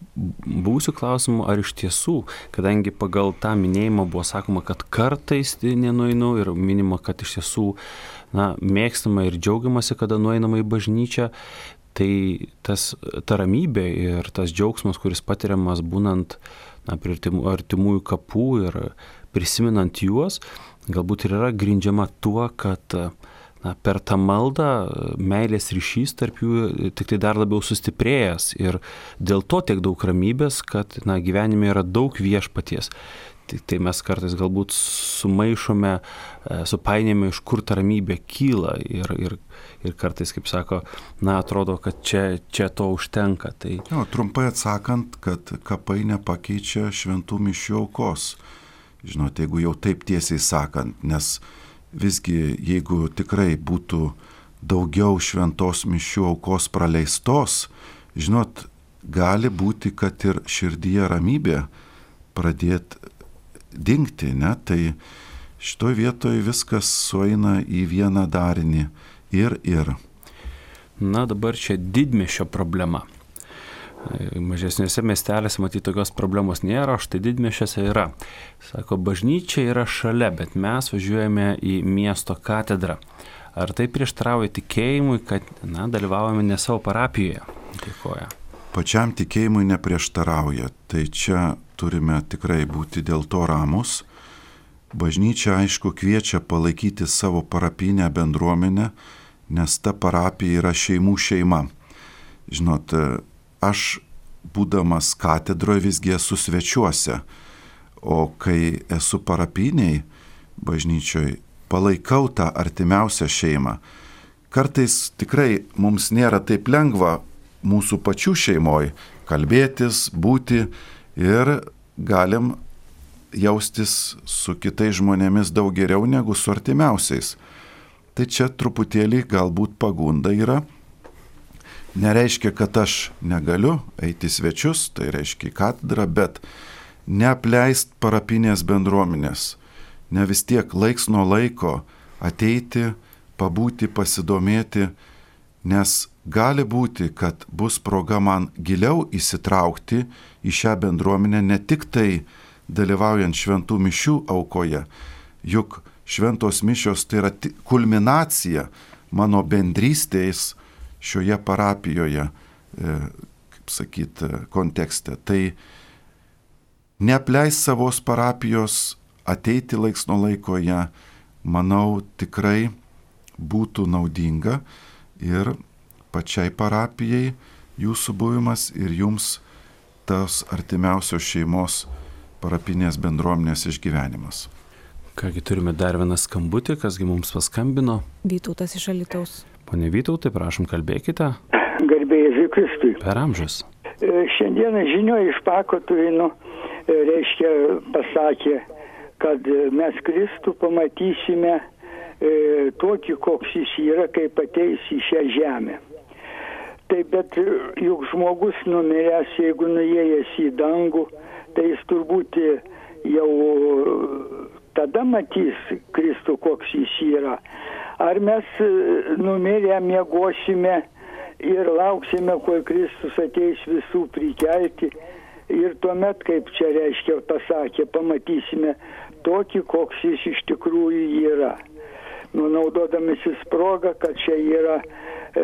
būsiu klausimu, ar iš tiesų, kadangi pagal tą minėjimą buvo sakoma, kad kartais nenueinu ir minima, kad iš tiesų na, mėgstama ir džiaugiamasi, kada nueinama į bažnyčią, tai tas, ta ramybė ir tas džiaugsmas, kuris patiriamas būnant na, prie artimųjų kapų ir prisiminant juos, galbūt ir yra grindžiama tuo, kad na, per tą maldą meilės ryšys tarp jų tik tai dar labiau sustiprėjęs ir dėl to tiek daug ramybės, kad na, gyvenime yra daug viešpaties. Tai, tai mes kartais galbūt sumaišome, supainėme, iš kur ta ramybė kyla ir, ir, ir kartais, kaip sako, na, atrodo, kad čia, čia to užtenka. Tai... Jo, trumpai atsakant, kad kapai nepakeičia šventų mišių aukos. Žinot, jeigu jau taip tiesiai sakant, nes visgi, jeigu tikrai būtų daugiau šventos mišių aukos praleistos, žinot, gali būti, kad ir širdyje ramybė pradėt dingti, ne? Tai šitoj vietoj viskas sueina į vieną darinį ir ir. Na dabar čia didmiesčio problema. Mažesniuose miestelėse matyti tokios problemos nėra, o štai didmiesčiuose yra. Sako, bažnyčia yra šalia, bet mes važiuojame į miesto katedrą. Ar tai prieštarauja tikėjimui, kad na, dalyvaujame ne savo parapijoje? Dėkoju. Pačiam tikėjimui neprieštarauja. Tai čia turime tikrai būti dėl to ramus. Bažnyčia, aišku, kviečia palaikyti savo parapinę bendruomenę, nes ta parapija yra šeimų šeima. Žinot, aš, būdamas katedroje, visgi esu svečiuose, o kai esu parapiniai bažnyčioje, palaikau tą artimiausią šeimą. Kartais tikrai mums nėra taip lengva mūsų pačių šeimoje kalbėtis, būti ir galim jaustis su kitais žmonėmis daug geriau negu su artimiausiais. Tai čia truputėlį galbūt pagunda yra. Nereiškia, kad aš negaliu eiti svečius, tai reiškia katedrą, bet neapleist parapinės bendruomenės. Ne vis tiek laiks nuo laiko ateiti, pabūti, pasidomėti, nes gali būti, kad bus proga man giliau įsitraukti į šią bendruomenę, ne tik tai dalyvaujant šventų mišių aukoje, juk šventos mišios tai yra kulminacija mano bendrystės šioje parapijoje, kaip sakyt, kontekste. Tai neapleis savos parapijos, ateiti laiks nuo laiko ją, manau, tikrai būtų naudinga ir pačiai parapijai jūsų buvimas ir jums tas artimiausios šeimos parapinės bendruomenės išgyvenimas. Kągi turime dar vieną skambutį, kasgi mums paskambino. Vytautas iš Alytaus. Pone Vytautai, prašom, kalbėkite. Garbė Jėzui Kristui. Per amžius. Šiandieną žinioje iš Pakotuino, reiškia, pasakė, kad mes Kristų pamatysime e, tokį, koks jis yra, kaip ateis į šią žemę. Taip, bet juk žmogus numiręs, jeigu nuėjęs į dangų, tai jis turbūt jau tada matys Kristų, koks jis yra. Ar mes numirę miegosime ir lauksime, kol Kristus ateis visų prikelti. Ir tuomet, kaip čia reiškia pasakė, pamatysime tokį, koks jis iš tikrųjų yra. Nu, naudodamasis progą, kad čia yra e,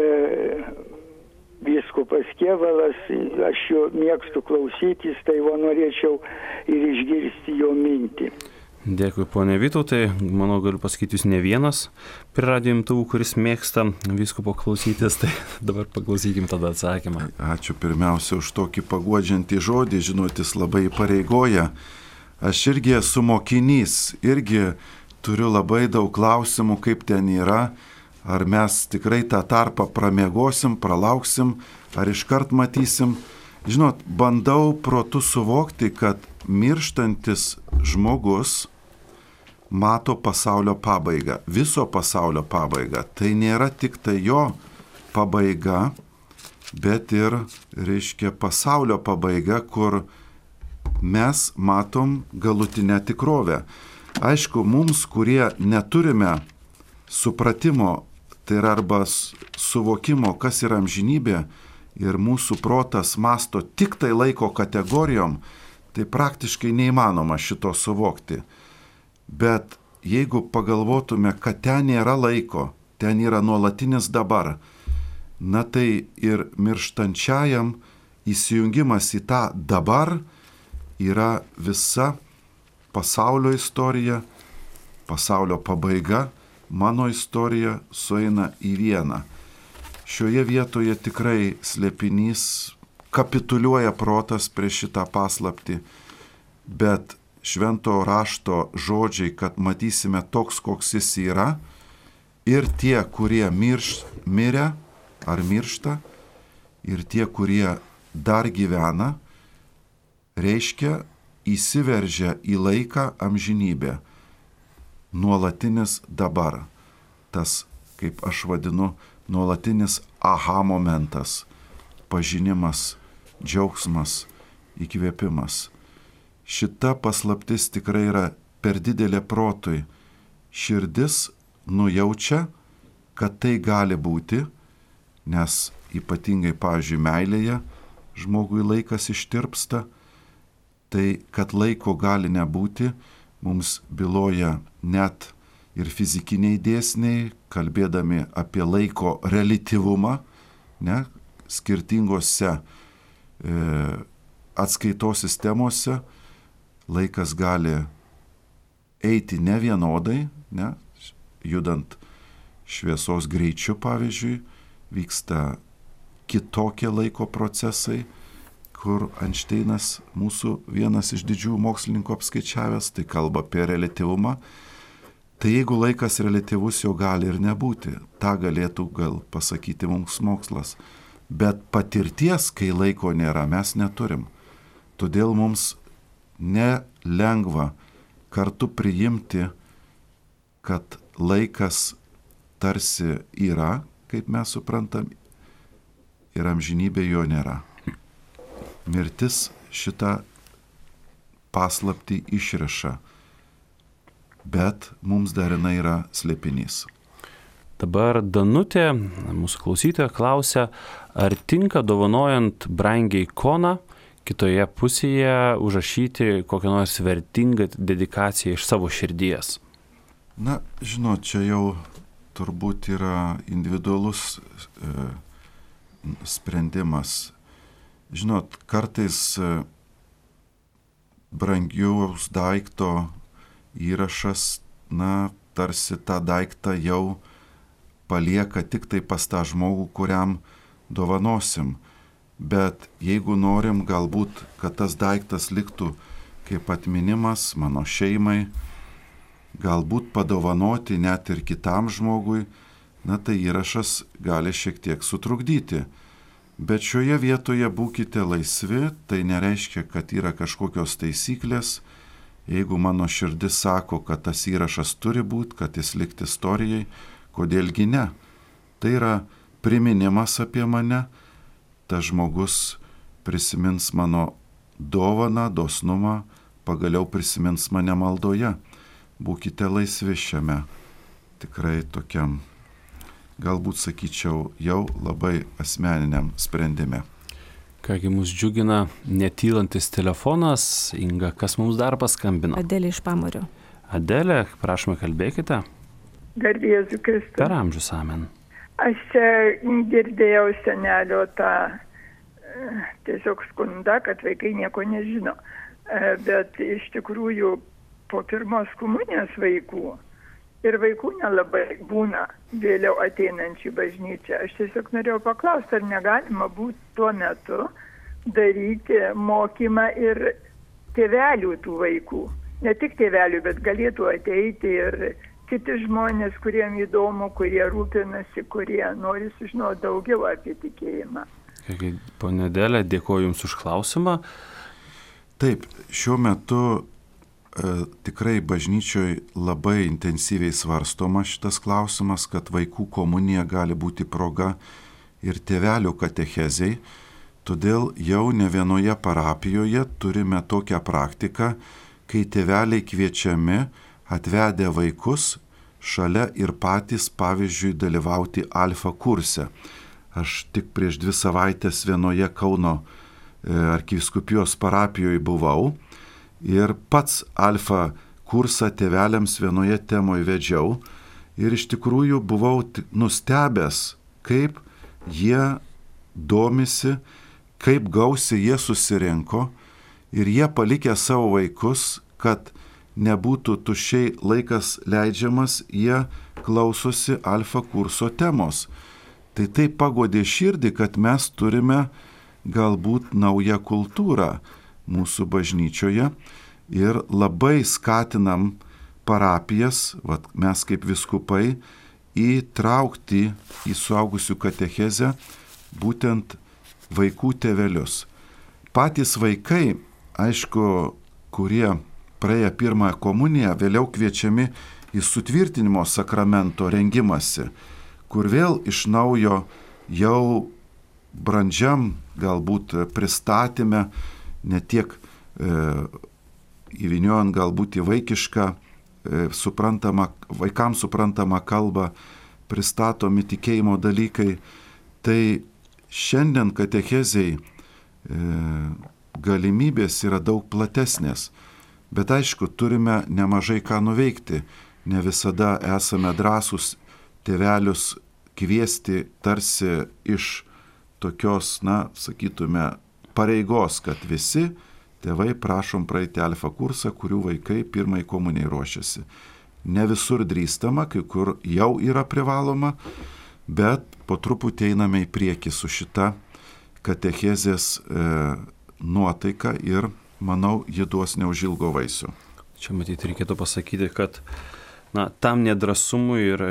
vyskupas Kėvalas, aš jo mėgstu klausytis, tai va norėčiau ir išgirsti jo mintį. Dėkui, ponė Vytautai. Manau, galiu pasakyti, jūs ne vienas prie radijo imtuvų, kuris mėgsta vyskupo klausytis, tai dabar paklausykim tada atsakymą. Ačiū pirmiausia už tokį paguodžiantį žodį, žinotis labai pareigoja. Aš irgi esu mokinys, irgi turiu labai daug klausimų, kaip ten yra, ar mes tikrai tą tarpą pramiegosim, pralauksim, ar iškart matysim. Žinot, bandau protu suvokti, kad mirštantis žmogus mato pasaulio pabaigą, viso pasaulio pabaigą. Tai nėra tik tai jo pabaiga, bet ir, reiškia, pasaulio pabaiga, kur mes matom galutinę tikrovę. Aišku, mums, kurie neturime supratimo, tai yra arba suvokimo, kas yra amžinybė, ir mūsų protas masto tik tai laiko kategorijom, tai praktiškai neįmanoma šito suvokti. Bet jeigu pagalvotume, kad ten nėra laiko, ten yra nuolatinis dabar, na tai ir mirštančiajam įsijungimas į tą dabar yra visa pasaulio istorija, pasaulio pabaiga, mano istorija sueina į vieną. Šioje vietoje tikrai slėpinys kapituliuoja protas prieš šitą paslaptį, bet švento rašto žodžiai, kad matysime toks, koks jis yra, ir tie, kurie mirš, mirė ar miršta, ir tie, kurie dar gyvena, reiškia įsiveržia į laiką amžinybę. Nuolatinis dabar. Tas, kaip aš vadinu, nuolatinis aha momentas. Pažinimas, džiaugsmas, įkvėpimas. Šita paslaptis tikrai yra per didelė protui. Širdis nujaučia, kad tai gali būti, nes ypatingai, pavyzdžiui, meilėje žmogui laikas ištirpsta, tai kad laiko gali nebūti, mums byloja net ir fizikiniai dėsniai, kalbėdami apie laiko reliatyvumą, ne, skirtingose e, atskaitos sistemose laikas gali eiti nevienodai, ne, judant šviesos greičiu, pavyzdžiui, vyksta kitokie laiko procesai, kur Einšteinas, mūsų vienas iš didžiųjų mokslininkų apskaičiavęs, tai kalba apie reliatyvumą. Tai jeigu laikas reliatyvus, jo gali ir nebūti. Ta galėtų gal pasakyti mums mokslas. Bet patirties, kai laiko nėra, mes neturim. Todėl mums nelengva kartu priimti, kad laikas tarsi yra, kaip mes suprantam, ir amžinybė jo nėra. Mirtis šitą paslaptį išriša, bet mums dar jinai yra slėpinys. Dabar Danutė, mūsų klausytoja, klausia, ar tinka dovanojant brangiai ikoną, kitoje pusėje užrašyti kokią nors vertingą dedikaciją iš savo širdies? Na, žinot, čia jau turbūt yra individualus e, sprendimas. Žinot, kartais e, brangiaus daikto įrašas, na, tarsi tą daiktą jau palieka tik tai pas tą žmogų, kuriam dovanosim. Bet jeigu norim galbūt, kad tas daiktas liktų kaip atminimas mano šeimai, galbūt padovanoti net ir kitam žmogui, na tai įrašas gali šiek tiek sutrukdyti. Bet šioje vietoje būkite laisvi, tai nereiškia, kad yra kažkokios taisyklės. Jeigu mano širdis sako, kad tas įrašas turi būti, kad jis likti istorijai, kodėlgi ne? Tai yra priminimas apie mane, tas žmogus prisimins mano dovaną, dosnumą, pagaliau prisimins mane maldoje. Būkite laisvi šiame tikrai tokiam, galbūt sakyčiau, jau labai asmeniniam sprendime. Kągi mus džiugina netylantis telefonas. Inga, kas mums dar paskambino? Adelė iš Pamario. Adelė, prašome, kalbėkite. Garbė Jėzui Kristui. Per amžius, amen. Aš čia girdėjau senelio tą tiesiog skundą, kad vaikai nieko nežino. Bet iš tikrųjų po pirmos komunijos vaikų ir vaikų nelabai būna vėliau ateinančių bažnyčią. Aš tiesiog norėjau paklausti, ar negalima būtų tuo metu daryti mokymą ir tėvelių tų vaikų. Ne tik tėvelių, bet galėtų ateiti ir kiti žmonės, kuriem įdomu, kurie rūpinasi, kurie nori sužinoti daugiau apie tikėjimą. Pone Adelė, dėkoju Jums už klausimą. Taip, šiuo metu e, tikrai bažnyčioje labai intensyviai svarstoma šitas klausimas, kad vaikų komunija gali būti proga ir tėvelių katechezei. Todėl jau ne vienoje parapijoje turime tokią praktiką, kai tėveliai kviečiami atvedę vaikus šalia ir patys, pavyzdžiui, dalyvauti alfa kurse. Aš tik prieš dvi savaitės vienoje Kauno arkivyskupijos parapijoje buvau ir pats alfa kursą tėveliams vienoje temoje vedžiau ir iš tikrųjų buvau nustebęs, kaip jie domisi, kaip gausiai jie susirinko ir jie palikę savo vaikus, kad nebūtų tuščiai laikas leidžiamas, jie klausosi alfa kurso temos. Tai tai pagodė širdį, kad mes turime galbūt naują kultūrą mūsų bažnyčioje ir labai skatinam parapijas, vat, mes kaip viskupai, įtraukti į suaugusių katechezę būtent vaikų tėvelius. Patys vaikai, aišku, kurie praėję pirmąją komuniją, vėliau kviečiami į sutvirtinimo sakramento rengimąsi, kur vėl iš naujo jau brandžiam galbūt pristatyme, ne tiek e, įvyniojant galbūt į vaikišką, e, suprantama, vaikams suprantamą kalbą, pristatomi tikėjimo dalykai, Tai šiandien katecheziai galimybės yra daug platesnės, bet aišku, turime nemažai ką nuveikti. Ne visada esame drąsūs tėvelius kviesti tarsi iš tokios, na, sakytume, pareigos, kad visi tėvai prašom praeiti alfa kursą, kurių vaikai pirmai komunijai ruošiasi. Ne visur drįstama, kai kur jau yra privaloma, bet po truputį einame į priekį su šita katechezės e, nuotaika ir, manau, ji duos neužilgo vaisių. Čia matyti reikėtų pasakyti, kad na, tam nedrasumui ir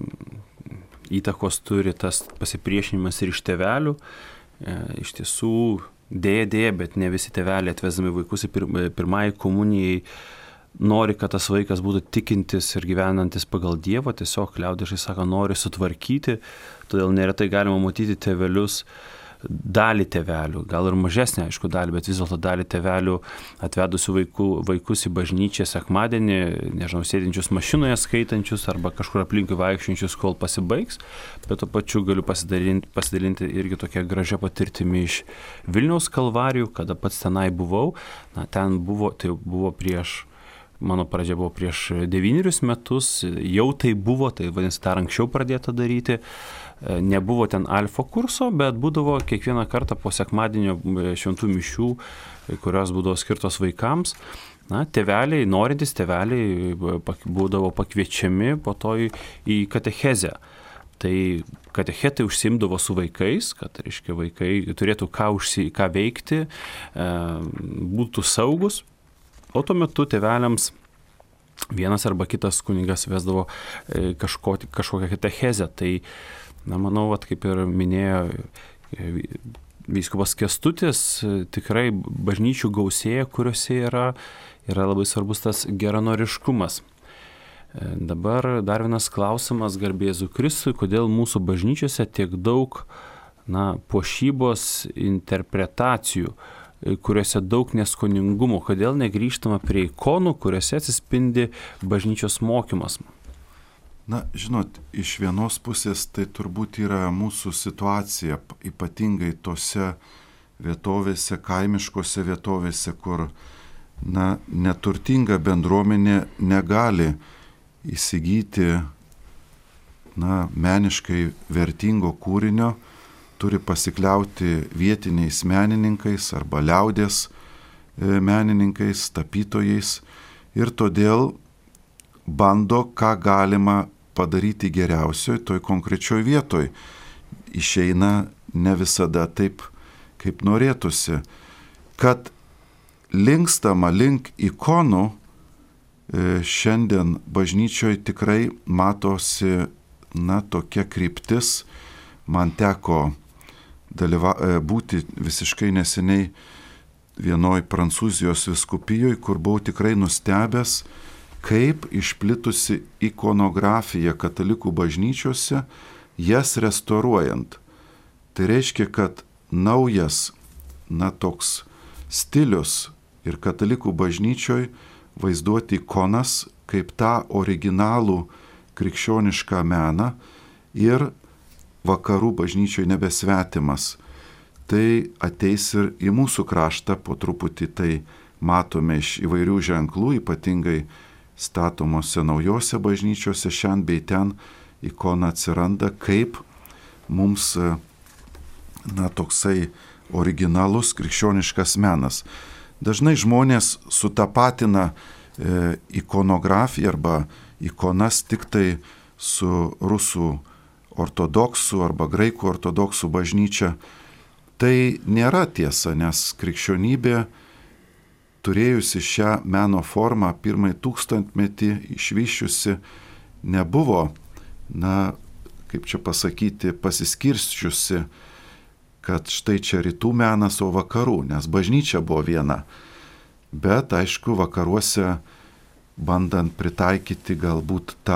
įtakos turi tas pasipriešinimas ir iš tėvelių. E, iš tiesų, dėja, dėja, bet ne visi tėveliai atvesdami vaikus į pir, pirmąjį komunijai nori, kad tas vaikas būtų tikintis ir gyvenantis pagal Dievą, tiesiog liaudiškai sako, nori sutvarkyti, todėl neretai galima matyti tėvelius, dalį tėvelių, gal ir mažesnė, aišku, dalį, bet vis dėlto dalį tėvelių atvedusių vaikų, vaikus į bažnyčią sekmadienį, nežinau, sėdinčius mašinoje skaitančius arba kažkur aplinkui vaikščiančius, kol pasibaigs, bet to pačiu galiu pasidalinti, pasidalinti irgi tokia gražia patirtimi iš Vilniaus kalvarijų, kada pats tenai buvau, na, ten buvo, tai buvo prieš, mano pradžia buvo prieš devynerius metus, jau tai buvo, tai vadinasi, dar anksčiau pradėta daryti. Nebuvo ten alfa kurso, bet būdavo kiekvieną kartą po sekmadienio šventų mišių, kurios būdavo skirtos vaikams. Na, tėveliai, norintys tėveliai būdavo pakviečiami po to į, į katechezę. Tai katechetai užsiimdavo su vaikais, kad, reiškia, vaikai turėtų ką, užsi, ką veikti, e, būtų saugus. O tuo metu tėveliams vienas arba kitas kunigas vesdavo e, kažko, kažkokią katechezę. Tai na, manau, vat, kaip ir minėjo vyskupas Kęstutis, tikrai bažnyčių gausėja, kuriuose yra, yra labai svarbus tas geranoriškumas. Dabar dar vienas klausimas garbė Jėzui Kristui, kodėl mūsų bažnyčiose tiek daug na, puošybos interpretacijų, kuriuose daug neskoningumo, kodėl negrįžtama prie ikonų, kuriuose atsispindi bažnyčios mokymas. Na, žinot, iš vienos pusės tai turbūt yra mūsų situacija, ypatingai tose vietovėse, kaimiškose vietovėse, kur na, neturtinga bendruomenė negali įsigyti na, meniškai vertingo kūrinio, turi pasikliauti vietiniais menininkais arba liaudės menininkais, tapytojais ir todėl bando, ką galima padaryti geriausioj, toj konkrečioj vietoj. Išeina ne visada taip, kaip norėtųsi. Kad linkstama link ikonų, šiandien bažnyčioj tikrai matosi, na, tokia kryptis. Man teko dalyva, būti visiškai neseniai vienoj Prancūzijos vyskupijoje, kur buvau tikrai nustebęs, kaip išplitusi ikonografija katalikų bažnyčiose, jas restauruojant. Tai reiškia, kad naujas, na, toks stilius ir katalikų bažnyčioj vaizduoti ikonas kaip tą originalų krikščionišką meną ir vakarų bažnyčioj nebesvetimas. Tai ateis ir į mūsų kraštą, po truputį tai matome iš įvairių ženklų, ypatingai statomose naujose bažnyčiose šiandien bei ten ikona atsiranda kaip mums, na, toksai originalus krikščioniškas menas. Dažnai žmonės sutapatina e, ikonografiją arba ikonas tik tai su rusų ortodoksų arba graikų ortodoksų bažnyčia. Tai nėra tiesa, nes krikščionybė turėjusi šią meno formą pirmąjį tūkstantmetį išvyščiusi nebuvo, na, kaip čia pasakyti, pasiskirsčiusi, kad štai čia rytų menas, o vakarų, nes bažnyčia buvo viena. Bet, aišku, vakaruose bandant pritaikyti galbūt tą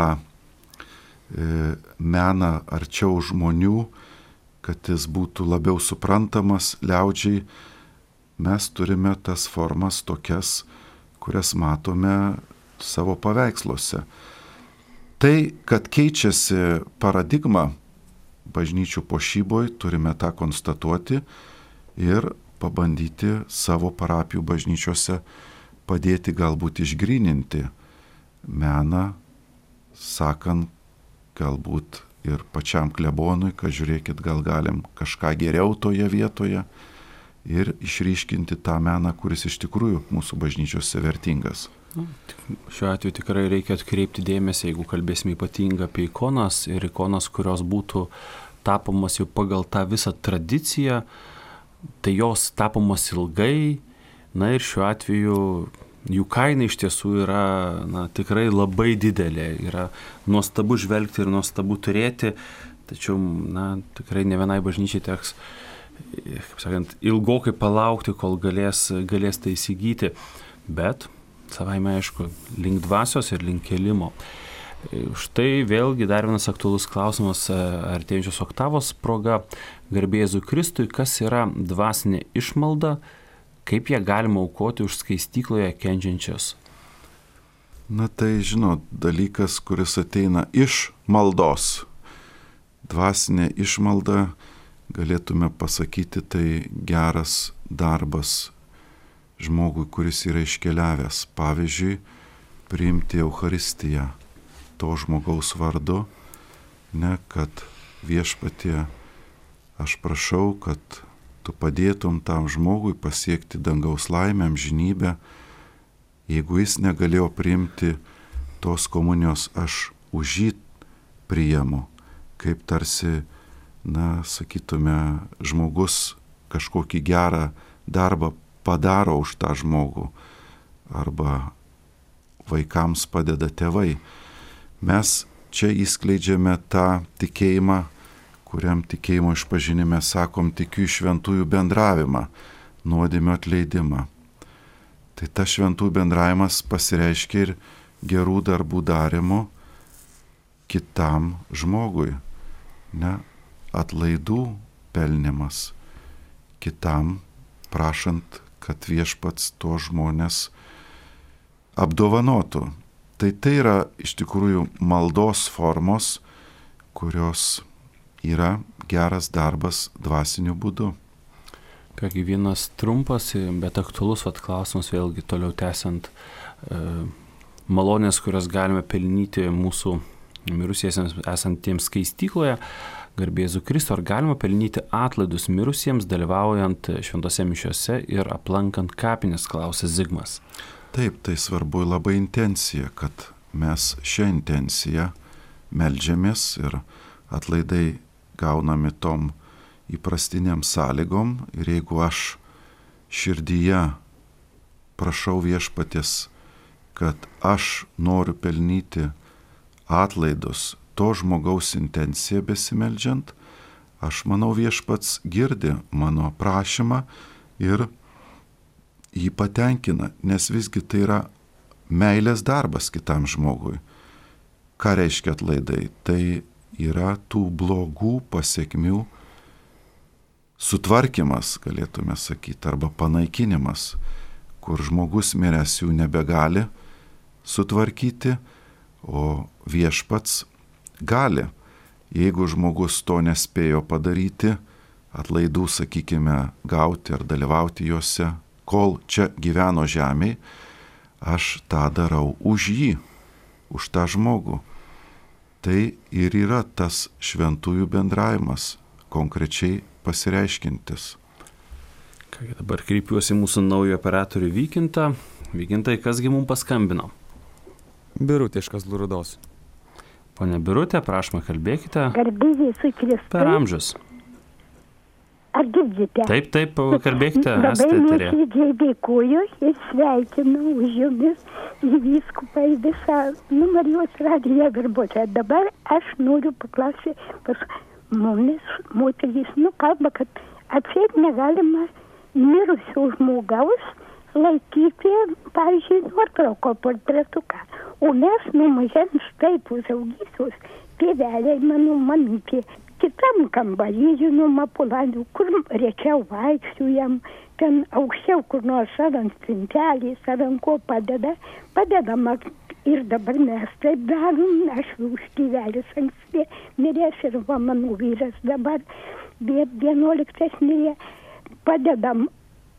e, meną arčiau žmonių, kad jis būtų labiau suprantamas liaudžiai, mes turime tas formas tokias, kurias matome savo paveiksluose. Tai, kad keičiasi paradigma, bažnyčių puošyboj turime tą konstatuoti ir pabandyti savo parapijų bažnyčiose padėti galbūt išgryninti meną, sakant galbūt ir pačiam klebonui, kad žiūrėkit, gal galim kažką geriau toje vietoje ir išryškinti tą meną, kuris iš tikrųjų mūsų bažnyčiose vertingas. Šiuo atveju tikrai reikia atkreipti dėmesį, jeigu kalbėsime ypatingai apie ikonas ir ikonas, kurios būtų tapomas jau pagal tą visą tradiciją, tai jos tapomas ilgai, na ir šiuo atveju jų kaina iš tiesų yra na, tikrai labai didelė, yra nuostabu žvelgti ir nuostabu turėti, tačiau na, tikrai ne vienai bažnyčiai teks, kaip sakant, ilgokai palaukti, kol galės, galės tai įsigyti, bet savaime aišku, link dvasios ir link kelimo. Štai vėlgi dar vienas aktualus klausimas artėjančios oktavos proga, garbė Jėzui Kristui, kas yra dvasinė išmalda, kaip ją galima aukoti už skaistykloje kenčiančias? Na tai, žinot, dalykas, kuris ateina iš maldos. Dvasinė išmalda, galėtume pasakyti, tai geras darbas žmogui, kuris yra iškeliavęs. Pavyzdžiui, priimti Eucharistiją to žmogaus vardu, ne, kad viešpatie, aš prašau, kad tu padėtum tam žmogui pasiekti dangaus laimę, amžinybę. Jeigu jis negalėjo priimti tos komunijos, aš už jį priimu, kaip tarsi, na, sakytume, žmogus kažkokį gerą darbą padaro už tą žmogų, arba vaikams padeda tėvai. Mes čia įskleidžiame tą tikėjimą, kuriam tikėjimo išpažinime sakom, tikiu į šventųjų bendravimą, nuodėmių atleidimą. Tai tas šventųjų bendravimas pasireiškia ir gerų darbų darimu kitam žmogui, ne, atlaidų pelnimas kitam, prašant, kad viešpats to žmonės apdovanotų. Tai tai yra iš tikrųjų maldos formos, kurios yra geras darbas dvasiniu būdu. Kągi vienas trumpas, bet aktualus vat, klausimas, vėlgi toliau tęsiant e, malonės, kurias galime pelnyti mūsų mirusiesiems esantiems skaistykloje, garbė Jėzui Kristui, ar galima pelnyti atlaidus mirusiems, dalyvaujant šventose mišiose ir aplankant kapines, klausė Zigmas. Taip, tai svarbu labai intencija, kad mes šią intenciją meldžiamės ir atlaidai gaunami tom įprastiniam sąlygom. Ir jeigu aš širdyje prašau viešpaties, kad aš noriu pelnyti atlaidus to žmogaus intenciją besimeldžiant, aš manau viešpats girdi mano prašymą ir jį patenkina, nes visgi tai yra meilės darbas kitam žmogui. Ką reiškia atlaidai? Tai yra tų blogų pasiekmių sutvarkymas, galėtume sakyti, arba panaikinimas, kur žmogus miręs jų nebegali sutvarkyti, o viešpats gali. Jeigu žmogus to nespėjo padaryti, atlaidų, sakykime, gauti ar dalyvauti juose, kol čia gyveno žemėje, aš tą darau už jį, už tą žmogų. Tai ir yra tas šventųjų bendravimas, konkrečiai pasireiškintis. Kągi, dabar kreipiuosi mūsų naujo operatorių Vykintą. Vykintai, kasgi mums paskambino? Birutė iš Kazlų Rūdos. Pone Birutė, prašome, kalbėkite. Garbė Jėzui Kristui. Per amžius. Ar girdite? Taip, taip, kalbėkite. Labai nuoširdžiai dėkuoju ir sveikinu už jumis į vyskupą į visą nu, Marijos radiją darbuotoją. Dabar aš noriu paklausyti, pas mumis moterys, nu kalba, kad atseit negalima mirusio žmogaus laikyti, pavyzdžiui, nuotrauko portretuką. O mes nuo mažens taip užaugytos, tėveliai mano mamytė, kitam kambarį, žinoma, pulanių, kur rečiau vaikščiojam, ten aukščiau kur nors ar ant spintelės, ar ant ko padeda, padedama Ir dabar mes taip darom, aš už tėvelis anksti miręs ir va mano vyras dabar vienuoliktas mirė, padedam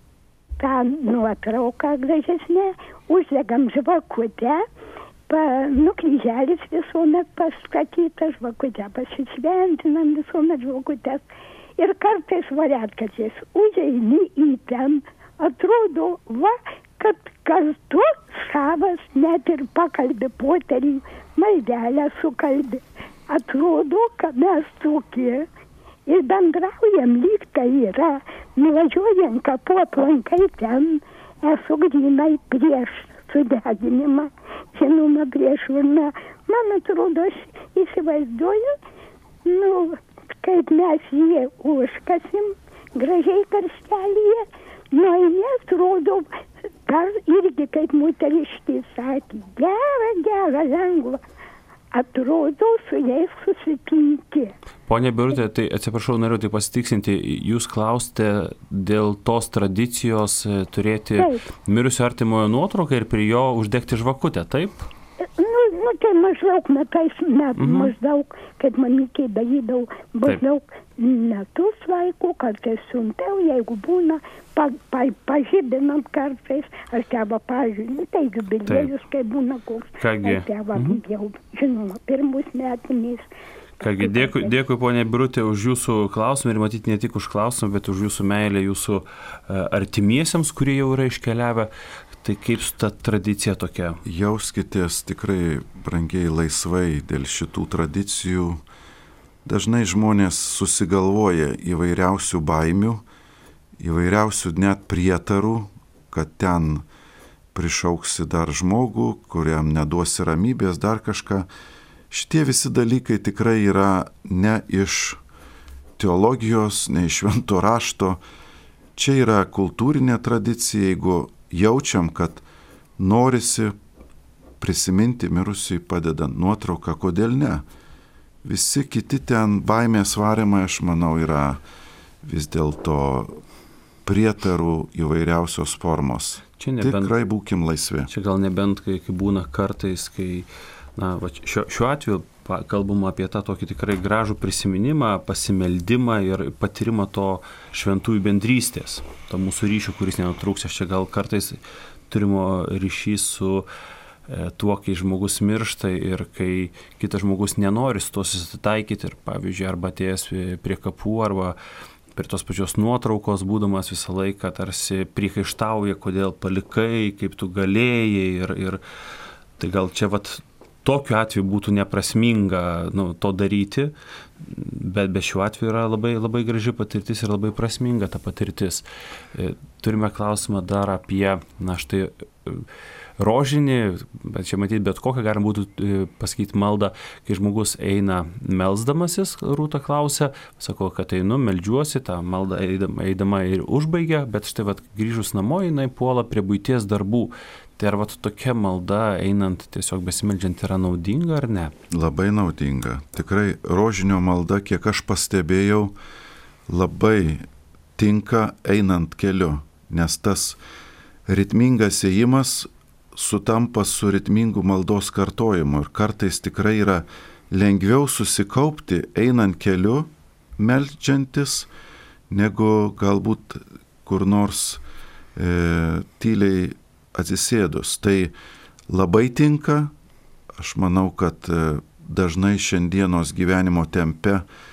tą nuotrauką gražesnę, uždegam žvakutę, pa, nu kryželis visuomet pastatytas, žvakutę pasisventinam visuomet žvakutės. Ir kartais variatkatės užeini į ten, atrodo, va, kad kartu savas net ir pakalbė poterį, maldelę sukalbė. Atrodo, kad mes tokie ir bendraujam, lyg tai yra, nuvažiuojam kapų aplankai ten, esu grynai prieš sudeginimą, žinoma, prieš urną. Man atrodo, aš įsivaizduoju, nu, kaip mes jį užkasim, gražiai karstelyje, nu, jie atrodo, dar irgi kaip moteriškė sakė, gera, gera, lengva, atrodo, su jais susitinki. Pone Birutė, tai atsiprašau, noriu tai pasitiksinti, jūs klausite dėl tos tradicijos turėti taip. Mirusio artimojo nuotrauką ir prie jo uždegti žvakutę, taip? Nu, nu tai maždaug metais, met, mhm. maždaug, kaip mamykė darydavau, maždaug metus laiko, kartais sunkiau, jeigu būna, pa, pa, pažydinam kartais, ar tėva, pažiūrėjau, tai jubiliejus, kai būna koks, Kągi. ar tėva, mhm. jau, žinoma, pirmus metinės. Kągi, dėkui, dėkui ponė Birutė už jūsų klausimą ir matyti ne tik už klausimą, bet už jūsų meilę jūsų artimiesiems, kurie jau yra iškeliavę. Tai kaip ta tradicija tokia? Jauskitės tikrai brangiai laisvai dėl šitų tradicijų. Dažnai žmonės susigalvoja įvairiausių baimių, įvairiausių net prietarų, kad ten prišauksi dar žmogų, kuriam neduosi ramybės, dar kažką. Šitie visi dalykai tikrai yra ne iš teologijos, ne iš švento rašto. Čia yra kultūrinė tradicija, jeigu jaučiam, kad norisi prisiminti mirusiui padedant nuotrauką, kodėl ne? Visi kiti ten baimės varymai, aš manau, yra vis dėlto prietarų įvairiausios formos. Nebent, tikrai būkim laisvi. Čia gal nebent, kai, kai būna kartais, kai, na, va, šiuo, šiuo atveju kalbama apie tą tokį tikrai gražų prisiminimą, pasimeldimą ir patyrimą to šventųjų bendrystės, to mūsų ryšio, kuris nenutrūks. Aš čia gal kartais turimo ryšys su e, tuo, kai žmogus miršta ir kai kitas žmogus nenori su to susitaikyti ir, pavyzdžiui, arba atėjęs prie kapų, arba prie tos pačios nuotraukos, būdamas visą laiką tarsi priekaištauja, kodėl palikai, kaip tu galėjai ir, ir tai gal čia vat tokiu atveju būtų neprasminga nu, to daryti, bet be šiuo atveju yra labai, labai graži patirtis ir labai prasminga ta patirtis. Turime klausimą dar apie, na štai, rožinį, bet čia matyti bet kokią galim būtų pasakyti maldą, kai žmogus eina melsdamasis, Rūta klausia, sako, kad einu, meldžiuosi, tą maldą eidama, eidama ir užbaigia, bet štai vat, grįžus namo, jinai puola prie buities darbų. Tai ar vat, tokia malda einant tiesiog besimeldžiant yra naudinga ar ne? Labai naudinga. Tikrai rožinio malda, kiek aš pastebėjau, labai tinka einant keliu, nes tas ritmingas ėjimas sutampa su ritmingu maldos kartojimu ir kartais tikrai yra lengviau susikaupti einant keliu, meldžiantis, negu galbūt kur nors e, tyliai atsisėdus. Tai labai tinka, aš manau, kad dažnai šiandienos gyvenimo tempe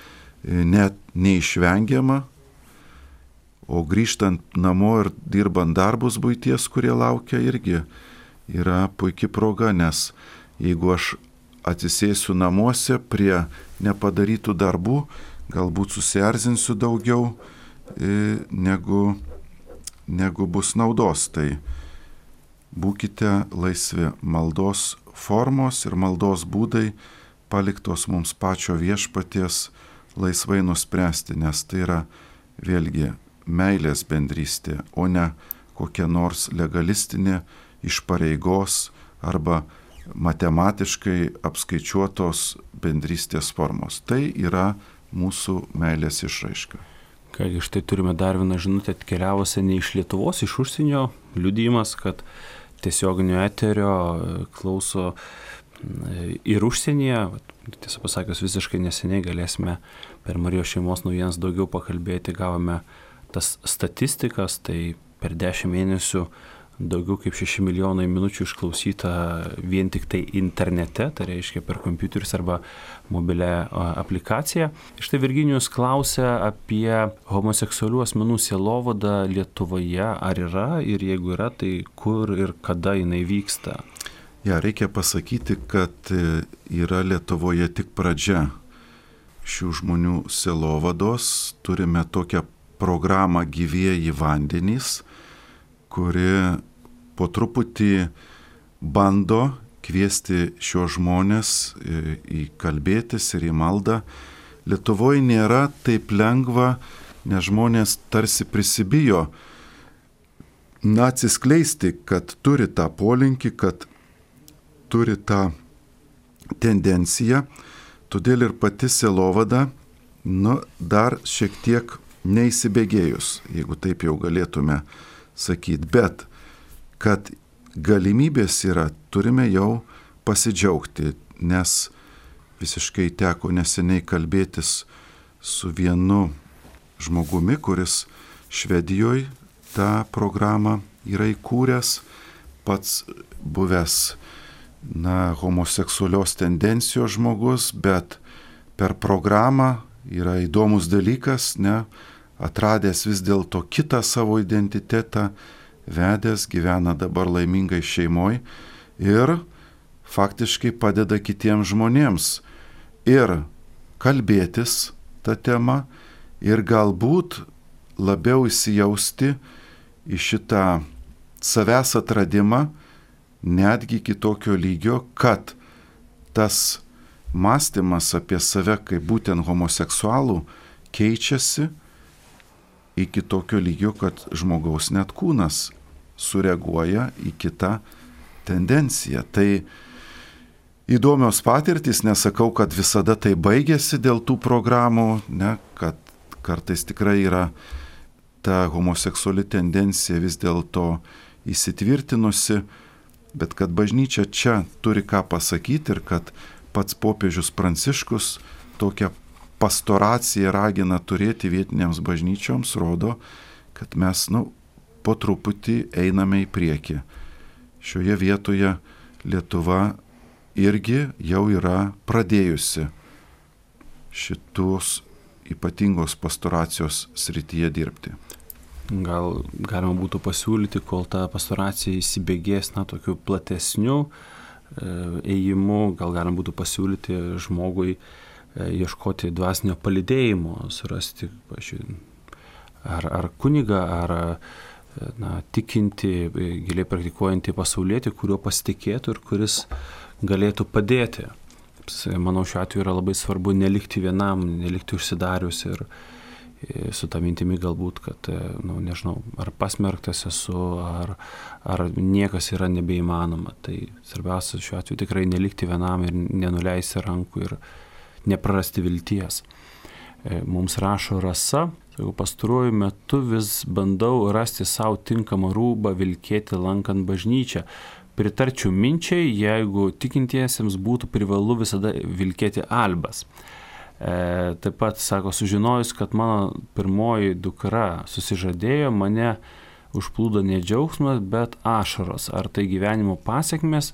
net neišvengiama, o grįžtant namo ir dirbant darbus buities, kurie laukia, irgi yra puikia proga, nes jeigu aš atsisėsiu namuose prie nepadarytų darbų, galbūt susierzinsiu daugiau negu, negu bus naudos. Tai būkite laisvi. Maldos formos ir maldos būdai paliktos mums pačio viešpaties laisvai nuspręsti, nes tai yra vėlgi meilės bendrystė, o ne kokia nors legalistinė iš pareigos arba matematiškai apskaičiuotos bendrystės formos. Tai yra mūsų meilės išraiška. Kągi, štai turime dar vieną žinutę atkeliavusią ne iš Lietuvos, iš užsienio, liudijimas, kad tiesioginio eterio klauso ir užsienyje. Tiesą pasakius, visiškai neseniai galėsime per Marijos šeimos naujienas daugiau pakalbėti. Gavome tas statistikas, tai per dešimt mėnesių daugiau kaip šeši milijonai minučių išklausyta vien tik tai internete, tai reiškia per kompiuterius arba mobilią aplikaciją. Štai Virginijus klausia apie homoseksualių asmenų sielovadą Lietuvoje. Ar yra ir jeigu yra, tai kur ir kada jinai vyksta? Ja, reikia pasakyti, kad yra Lietuvoje tik pradžia šių žmonių sielovados. Turime tokią programą Gyvieji vandenys, kuri po truputį bando kviesti šios žmonės į kalbėtis ir į maldą. Lietuvoje nėra taip lengva, nes žmonės tarsi prisibijo na, atsiskleisti, kad turi tą polinkį, kad turi tą tendenciją, todėl ir pati sielovada, nu, dar šiek tiek neįsibėgėjus, jeigu taip jau galėtume sakyti, bet kad galimybės yra, turime jau pasidžiaugti, nes visiškai teko neseniai kalbėtis su vienu žmogumi, kuris Švedijoje tą programą yra įkūręs, pats buvęs na, homoseksualios tendencijos žmogus, bet per programą yra įdomus dalykas, ne, atradęs vis dėlto kitą savo identitetą, vedęs, gyvena dabar laimingai šeimoje ir faktiškai padeda kitiems žmonėms ir kalbėtis tą temą ir galbūt labiau įsijausti į šitą savęs atradimą, netgi iki tokio lygio, kad tas mąstymas apie save kaip būtent homoseksualų keičiasi iki tokio lygio, kad žmogaus net kūnas sureaguoja į kitą tendenciją. Tai įdomios patirtys, nesakau, kad visada tai baigėsi dėl tų programų, ne, kad kartais tikrai yra ta homoseksuali tendencija vis dėlto įsitvirtinusi, bet kad bažnyčia čia turi ką pasakyti ir kad pats popiežius Pranciškus tokią pastoraciją ragina turėti vietinėms bažnyčioms, rodo, kad mes, nu, po truputį einame į priekį. Šioje vietoje Lietuva irgi jau yra pradėjusi šitos ypatingos pastoracijos srityje dirbti. Gal galima būtų pasiūlyti, kol ta pastoracija įsibėgės, na, tokiu platesniu ėjimu, gal galima būtų pasiūlyti žmogui ieškoti dvasinio palydėjimo, surasti, pažiūrėjau, ar, ar kunigą, ar na, tikinti, giliai praktikuojantį pasaulietį, kuriuo pasitikėtų ir kuris galėtų padėti. Manau, šiuo atveju yra labai svarbu nelikti vienam, nelikti užsidarius ir su tą mintimi galbūt, kad, nu, nežinau, ar pasmerktas esu, ar, ar niekas yra nebeįmanoma. Tai svarbiausia šiuo atveju tikrai nelikti vienam ir nenuleisti rankų ir neprarasti vilties. Mums rašo Rasa, sako, pastaruoju metu vis bandau rasti savo tinkamą rūbą vilkėti lankant bažnyčią. Pritarčiau minčiai, jeigu tikintiesiems būtų privalu visada vilkėti albas. E, taip pat, sako, sužinojus, kad mano pirmoji dukra susižadėjo, mane užplūdo ne džiaugsmas, bet ašaros. Ar tai gyvenimo pasiekmės?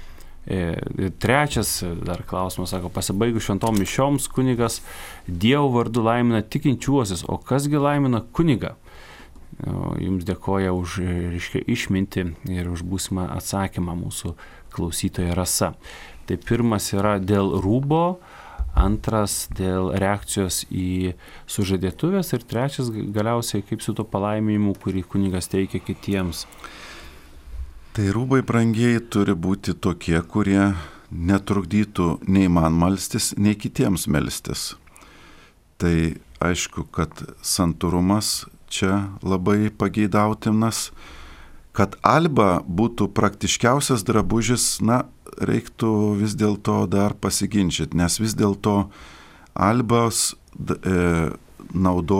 Ir trečias dar klausimas, sako, pasibaigus šventom mišioms kunigas Dievo vardu laimina tikinčiuosius, o kasgi laimina kunigą? Jums dėkoja už, reiškia, išmintį ir už būsimą atsakymą mūsų klausytoja Rasa. Tai pirmas yra dėl rūbo, antras dėl reakcijos į sužadėtuvės ir trečias galiausiai kaip su to palaiminimu, kurį kunigas teikia kitiems. Tai rūbai, brangieji, turi būti tokie, kurie netrukdytų nei man melstis, nei kitiems melstis. Tai aišku, kad santūrumas čia labai pageidautinas, kad alba būtų praktiškiausias drabužis, na, reiktų vis dėlto dar pasiginčyti, nes vis dėlto albas e,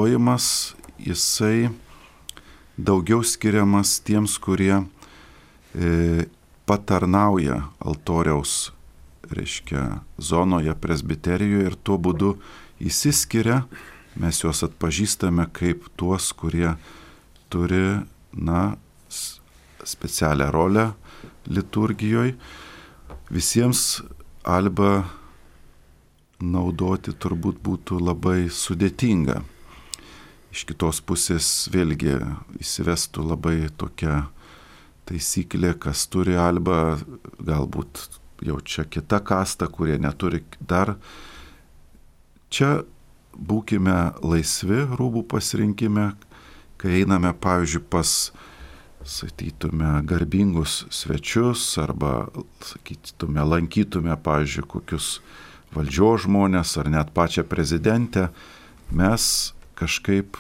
naudojimas, jisai daugiau skiriamas tiems, kurie e, patarnauja altoriaus, reiškia, zonoje presbiterijoje ir tuo būdu įsiskiria, mes juos atpažįstame kaip tuos, kurie turi, na, specialią rolę liturgijoje. Visiems albą naudoti turbūt būtų labai sudėtinga. Iš kitos pusės vėlgi įsivestų labai tokia taisyklė, kas turi albą, galbūt jau čia kita kasta, kurie neturi dar. Čia būkime laisvi rūbų pasirinkime, kai einame, pavyzdžiui, pas, sakytume, garbingus svečius arba, sakytume, lankytume, pavyzdžiui, kokius valdžios žmonės ar net pačią prezidentę, mes kažkaip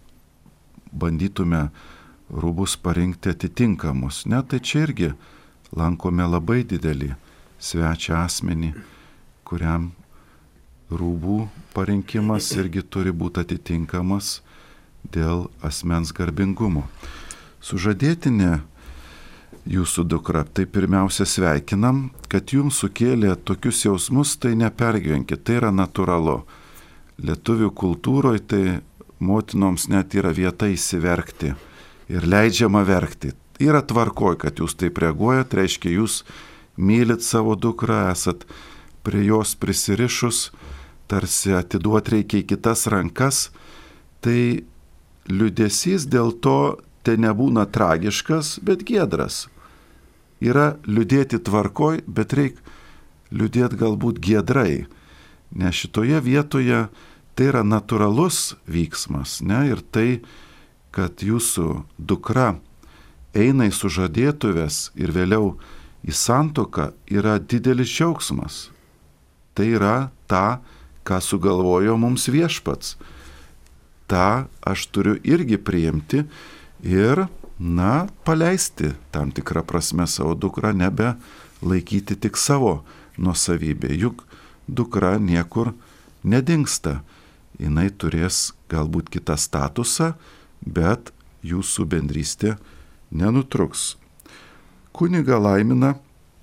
bandytume rūbus parinkti atitinkamus. Ne, tai čia irgi lankome labai didelį svečią asmenį, kuriam rūbų parinkimas irgi turi būti atitinkamas dėl asmens garbingumo. Sužadėtinė jūsų dukra, tai pirmiausia sveikinam, kad jums sukėlė tokius jausmus, tai nepergyvenkit, tai yra natūralu. Lietuvių kultūroje tai motinoms net yra vieta įsiverkti ir leidžiama verkti. Yra tvarkoj, kad jūs taip reaguojat, reiškia jūs mylit savo dukrą, esat prie jos prisirišus, tarsi atiduot reikia į kitas rankas, tai liūdesys dėl to tai nebūna tragiškas, bet giedras. Yra liūdėti tvarkoj, bet reikia liūdėti galbūt giedrai, nes šitoje vietoje tai yra natūralus vyksmas, ne? Ir tai, kad jūsų dukra eina į sužadėtuves ir vėliau į santuoką, yra didelis džiaugsmas. Tai yra ta, ką sugalvojo mums Viešpats. Ta aš turiu irgi priimti ir, na, paleisti tam tikrą prasme savo dukrą, nebe laikyti tik savo nuosavybė. Juk dukra niekur nedingsta. Jinai turės galbūt kitą statusą, bet jūsų bendrystė nenutruks. Kunigą laimina,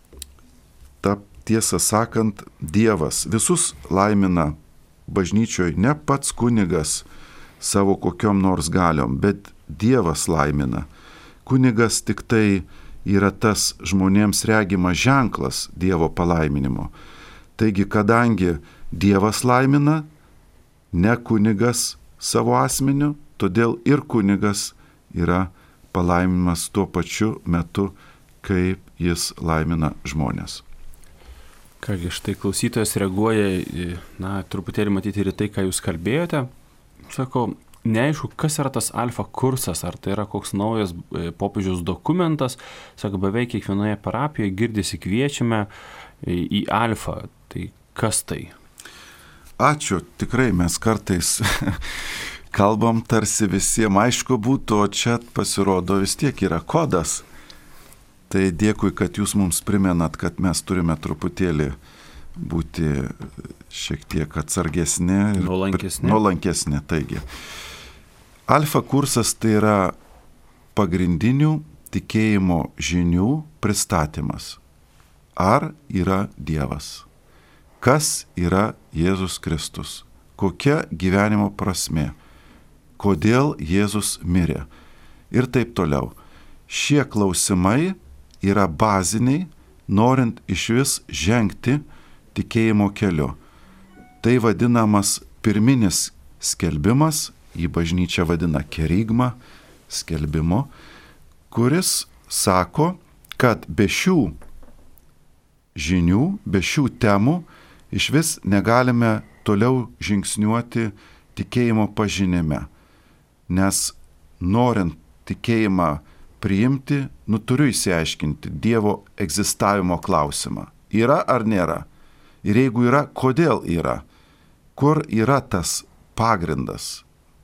ta tiesą sakant, Dievas. Visus laimina bažnyčioje ne pats kunigas savo kokiom nors galiom, bet Dievas laimina. Kunigas tik tai yra tas žmonėms regimas ženklas Dievo palaiminimo. Taigi, kadangi Dievas laimina, ne kunigas savo asmeniu, todėl ir kunigas yra palaiminimas tuo pačiu metu, kaip jis laimina žmonės. Kągi, štai klausytojas reaguoja, na, truputėlį matyti ir tai, ką jūs kalbėjote. Sako, neaišku, kas yra tas alfa kursas, ar tai yra koks naujas popiežiaus dokumentas. Sako, beveik kiekvienoje parapijoje girdisi kviečiame į alfa. Tai kas tai? Ačiū, tikrai mes kartais kalbam tarsi visiems aišku būtų, o čia pasirodo vis tiek yra kodas. Tai dėkui, kad jūs mums primenat, kad mes turime truputėlį būti šiek tiek atsargesni ir nuolankesni. nuolankesni. Taigi, alfa kursas tai yra pagrindinių tikėjimo žinių pristatymas. Ar yra Dievas? Kas yra Jėzus Kristus? Kokia gyvenimo prasmė? Kodėl Jėzus mirė? Ir taip toliau. Šie klausimai yra baziniai, norint išvis žengti tikėjimo keliu. Tai vadinamas pirminis skelbimas, jį bažnyčia vadina kerigma, skelbimu, kuris sako, kad be šių žinių, be šių temų iš vis negalime toliau žingsniuoti tikėjimo pažinime. Nes norint tikėjimą priimti, nu turiu įsiaiškinti Dievo egzistavimo klausimą. Yra ar nėra? Ir jeigu yra, kodėl yra? Kur yra tas pagrindas?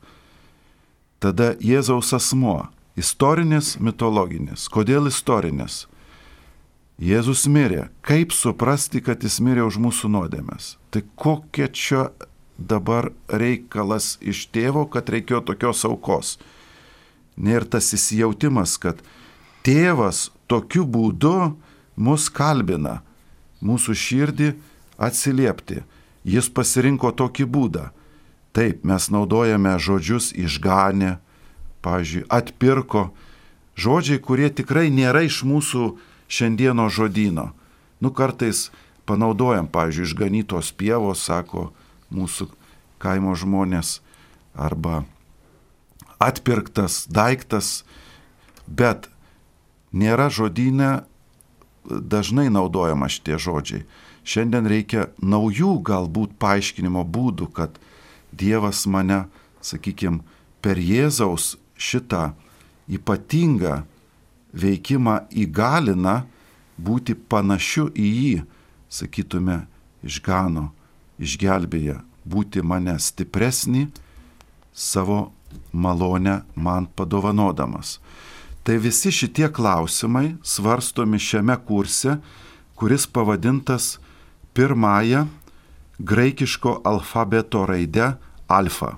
Tada Jėzaus asmuo. Istorinis, mitologinis. Kodėl istorinis? Jėzus mirė. Kaip suprasti, kad jis mirė už mūsų nuodėmes? Tai kokia čia dabar reikalas iš tėvo, kad reikėjo tokios aukos? Ir tas įsijautimas, kad tėvas tokiu būdu mus kalbina, mūsų širdį atsiliepti. Jis pasirinko tokį būdą. Taip, mes naudojame žodžius išganė, pavyzdžiui, atpirko. Žodžiai, kurie tikrai nėra iš mūsų šiandieno žodyno. Nu, kartais panaudojam, pavyzdžiui, išganytos pievos, sako mūsų kaimo žmonės, arba atpirktas daiktas, bet nėra žodyne dažnai naudojama šitie žodžiai. Šiandien reikia naujų galbūt paaiškinimo būdų, kad Dievas mane, sakykime, per Jėzaus šitą ypatingą veikimą įgalina būti panašiu į jį, sakytume, išgano, išgelbėja, būti mane stipresnį, savo malonę man padovanodamas. Tai visi šitie klausimai svarstomi šiame kurse, kuris pavadintas pirmąją graikiško alfabeto raide alfa,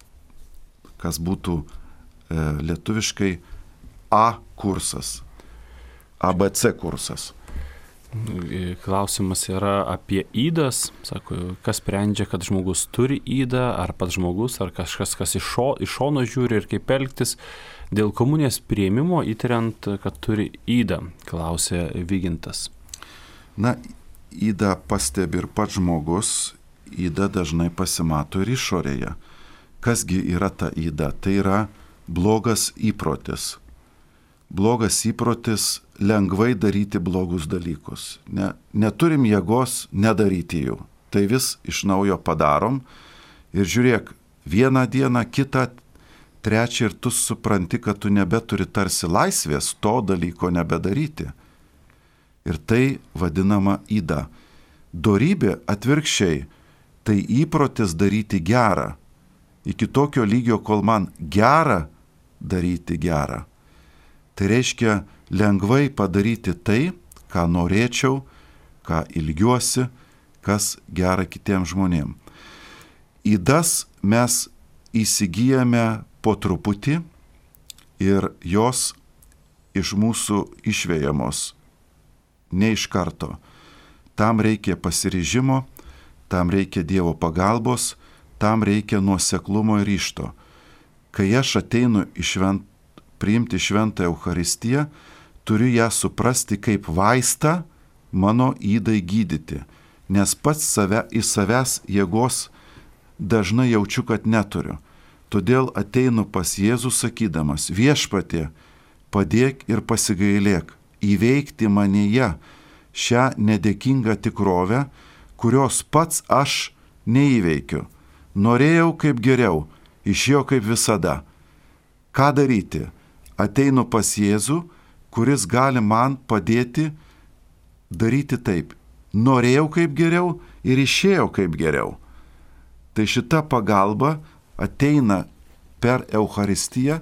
kas būtų e, lietuviškai A kursas, A B C kursas. Klausimas yra apie ydas, sako, kas sprendžia, kad žmogus turi ydą, ar pats žmogus, ar kažkas, kas iš, šo, iš šono žiūri ir kaip elgtis. Dėl komunijos priėmimo įtariant, kad turi ydą, klausė Vygintas. Na, ydą pastebi ir pats žmogus, yda dažnai pasimato ir išorėje. Kasgi yra ta yda? Tai yra blogas įprotis. Blogas įprotis lengvai daryti blogus dalykus. Ne, neturim jėgos nedaryti jų. Tai vis iš naujo padarom ir žiūrėk, vieną dieną, kitą, trečią ir tu supranti, kad tu nebeturi tarsi laisvės to dalyko nebedaryti. Ir tai vadinama yda. Dorybė atvirkščiai, tai įprotis daryti gerą. Iki tokio lygio, kol man gera daryti gerą. Tai reiškia lengvai padaryti tai, ką norėčiau, ką ilgiuosi, kas gera kitiems žmonėms. Ydas mes įsigijame po truputį ir jos iš mūsų išvejamos ne iš karto. Tam reikia pasiryžimo, tam reikia Dievo pagalbos, tam reikia nuoseklumo ir ryžto. Kai aš ateinu į švent, priimti šventą Eucharistiją, turiu ją suprasti kaip vaistą mano ydai gydyti, nes pats save, į savęs jėgos dažnai jaučiu, kad neturiu. Todėl ateinu pas Jėzų sakydamas, viešpatie, padėk ir pasigailėk, įveikti manyje šią nedėkingą tikrovę, kurios pats aš neįveikiu. Norėjau kaip geriau, išėjo kaip visada. Ką daryti? Ateinu pas Jėzų, kuris gali man padėti daryti taip. Norėjau kaip geriau ir išėjau kaip geriau. Tai šita pagalba ateina per Eucharistiją,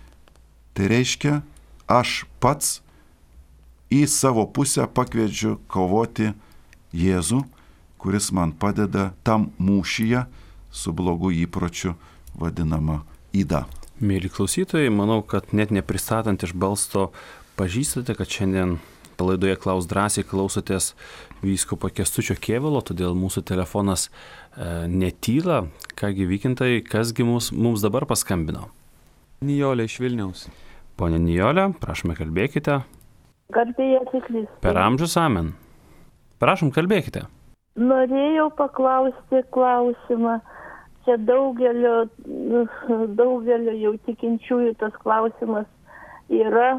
tai reiškia, aš pats į savo pusę pakviečiu kovoti Jėzų, kuris man padeda tam mūšyje su blogu įpročiu vadinama yda. Mėly klausytojai, manau, kad net nepristatant iš balsto pažįstate, kad šiandien laidoje Klaus drąsiai klausotės vyskupo Kęstučio Kėvalo, todėl mūsų telefonas e, netyla. Kągi Vykintai, kasgi mums, mums dabar paskambino? Nijolė iš Vilniaus. Pone Nijolė, prašome kalbėkite. Garbėje Kristus. Per amžius amen. Prašom, kalbėkite. Norėjau paklausti klausimą. Čia daugelio, daugelio jau tikinčiųjų tas klausimas yra,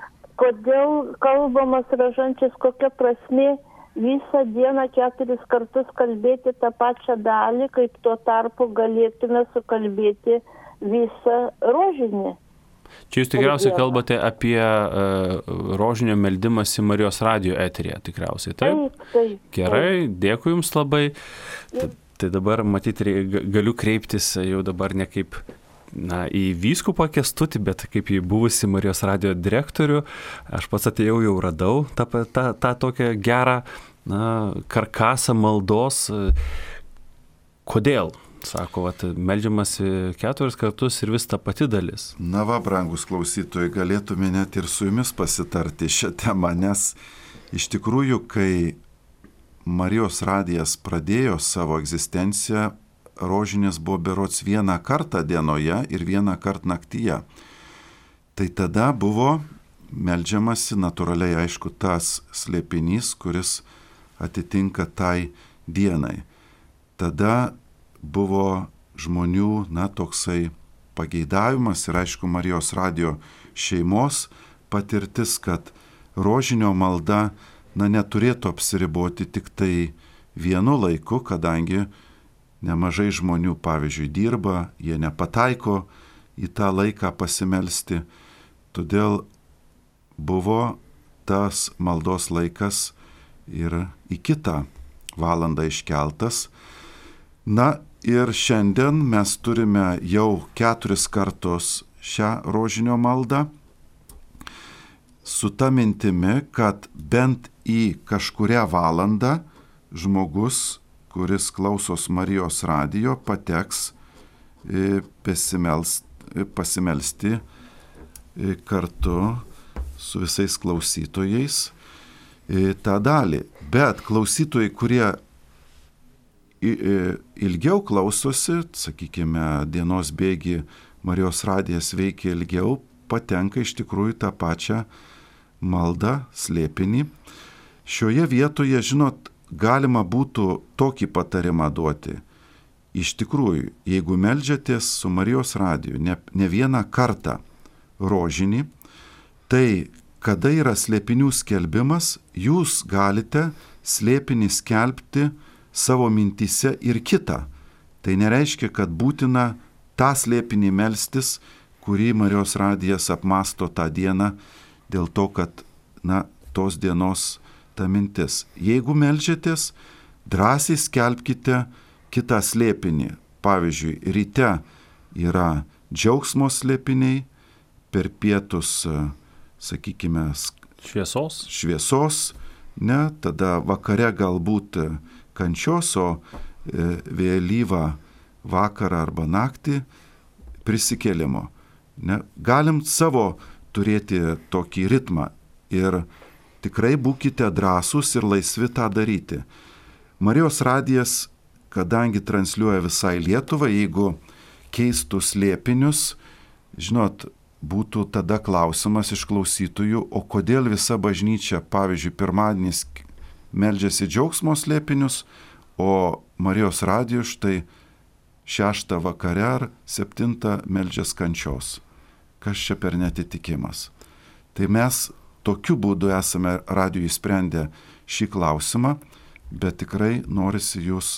kodėl kalbamas rožančius, kokia prasmė visą dieną keturis kartus kalbėti tą pačią dalį, kaip tuo tarpu galėtume sukalbėti visą rožinį. Čia jūs tikriausiai kalbate apie uh, rožinio meldimąsi Marijos radijo eteryje, tikriausiai, taip? Taip, taip. Gerai, dėkui Jums labai. Tai, tai dabar, matyti, galiu kreiptis jau dabar ne kaip na, į vyskupą Kęstutį, bet kaip į buvusi Marijos radijo direktorių. Aš pats atėjau, jau radau tą, tą, tą tokią gerą na, karkasą maldos. Kodėl? Sako, vat, meldžiamasi keturis kartus ir vis ta pati dalis. Na va, brangus klausytojai, galėtume net ir su jumis pasitarti šią temą, nes iš tikrųjų, kai Marijos radijas pradėjo savo egzistenciją, rožinis buvo berods vieną kartą dienoje ir vieną kartą naktyje. Tai tada buvo meldžiamasi natūraliai, aišku, tas slėpinys, kuris atitinka tai dienai. Tada buvo žmonių, na, toksai pageidavimas ir, aišku, Marijos radijo šeimos patirtis, kad rožinio malda, na, neturėtų apsiriboti tik tai vienu laiku, kadangi nemažai žmonių, pavyzdžiui, dirba, jie nepataiko į tą laiką pasimelsti. Todėl buvo tas maldos laikas ir į kitą valandą iškeltas. Na ir šiandien mes turime jau keturis kartus šią rožinio maldą su ta mintimi, kad bent į kažkurią valandą žmogus, kuris klausos Marijos radijo, pateks pasimelsti kartu su visais klausytojais tą dalį. Bet klausytojai, kurie ilgiau klausosi, sakykime, dienos bėgi Marijos radijas veikia ilgiau, patenka iš tikrųjų tą pačią maldą, slėpinį. Šioje vietoje, žinot, galima būtų tokį patarimą duoti. Iš tikrųjų, jeigu meldžiatės su Marijos radiju ne, ne vieną kartą rožinį, tai kada yra slėpinių skelbimas, jūs galite slėpinį skelbti savo mintyse ir kitą. Tai nereiškia, kad būtina tą slėpinį melstis, kurį Marijos radijas apmasto tą dieną, dėl to, kad, na, tos dienos ta mintis. Jeigu meldžiatės, drąsiai skelbkite kitą slėpinį. Pavyzdžiui, ryte yra džiaugsmo slėpiniai, per pietus, sakykime, šviesos, šviesos, ne, tada vakare galbūt kančios, o vėlyvą vakarą arba naktį prisikėlimo. Ne, galim savo turėti tokį ritmą ir tikrai būkite drąsūs ir laisvi tą daryti. Marijos radijas, kadangi transliuoja visai Lietuvą, jeigu keistų slėpinius, žinot, būtų tada klausimas iš klausytojų, o kodėl visa bažnyčia, pavyzdžiui, pirmadienis meldžiasi džiaugsmo slėpinius, o Marijos radijų štai šeštą vakare ar septintą meldžias kančios. Kas čia per netitikimas? Tai mes tokiu būdu esame radijui sprendę šį klausimą, bet tikrai norisi jūs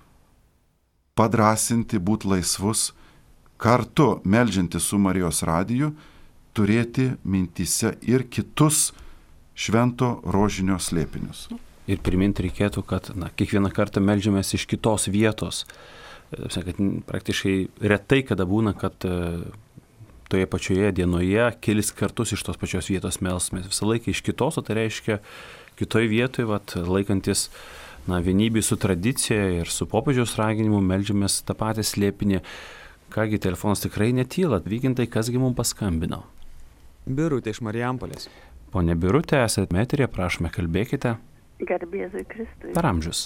padrasinti, būti laisvus, kartu meldžianti su Marijos radiju, turėti mintyse ir kitus švento rožinio slėpinius. Ir priminti reikėtų, kad na, kiekvieną kartą meldžiamės iš kitos vietos. Kad praktiškai retai kada būna, kad toje pačioje dienoje kelis kartus iš tos pačios vietos melsmės. Visą laiką iš kitos, o tai reiškia kitoje vietoje, vat, laikantis na, vienybė su tradicija ir su popiežiaus raginimu, meldžiamės tą patį slėpinį. Kągi, telefonas tikrai netyla. Vygintai, kasgi mums paskambino? Birutė iš Marijampolės. Pone Birutė, esate metrė, prašome, kalbėkite. Garbėzui Kristui. Per amžius.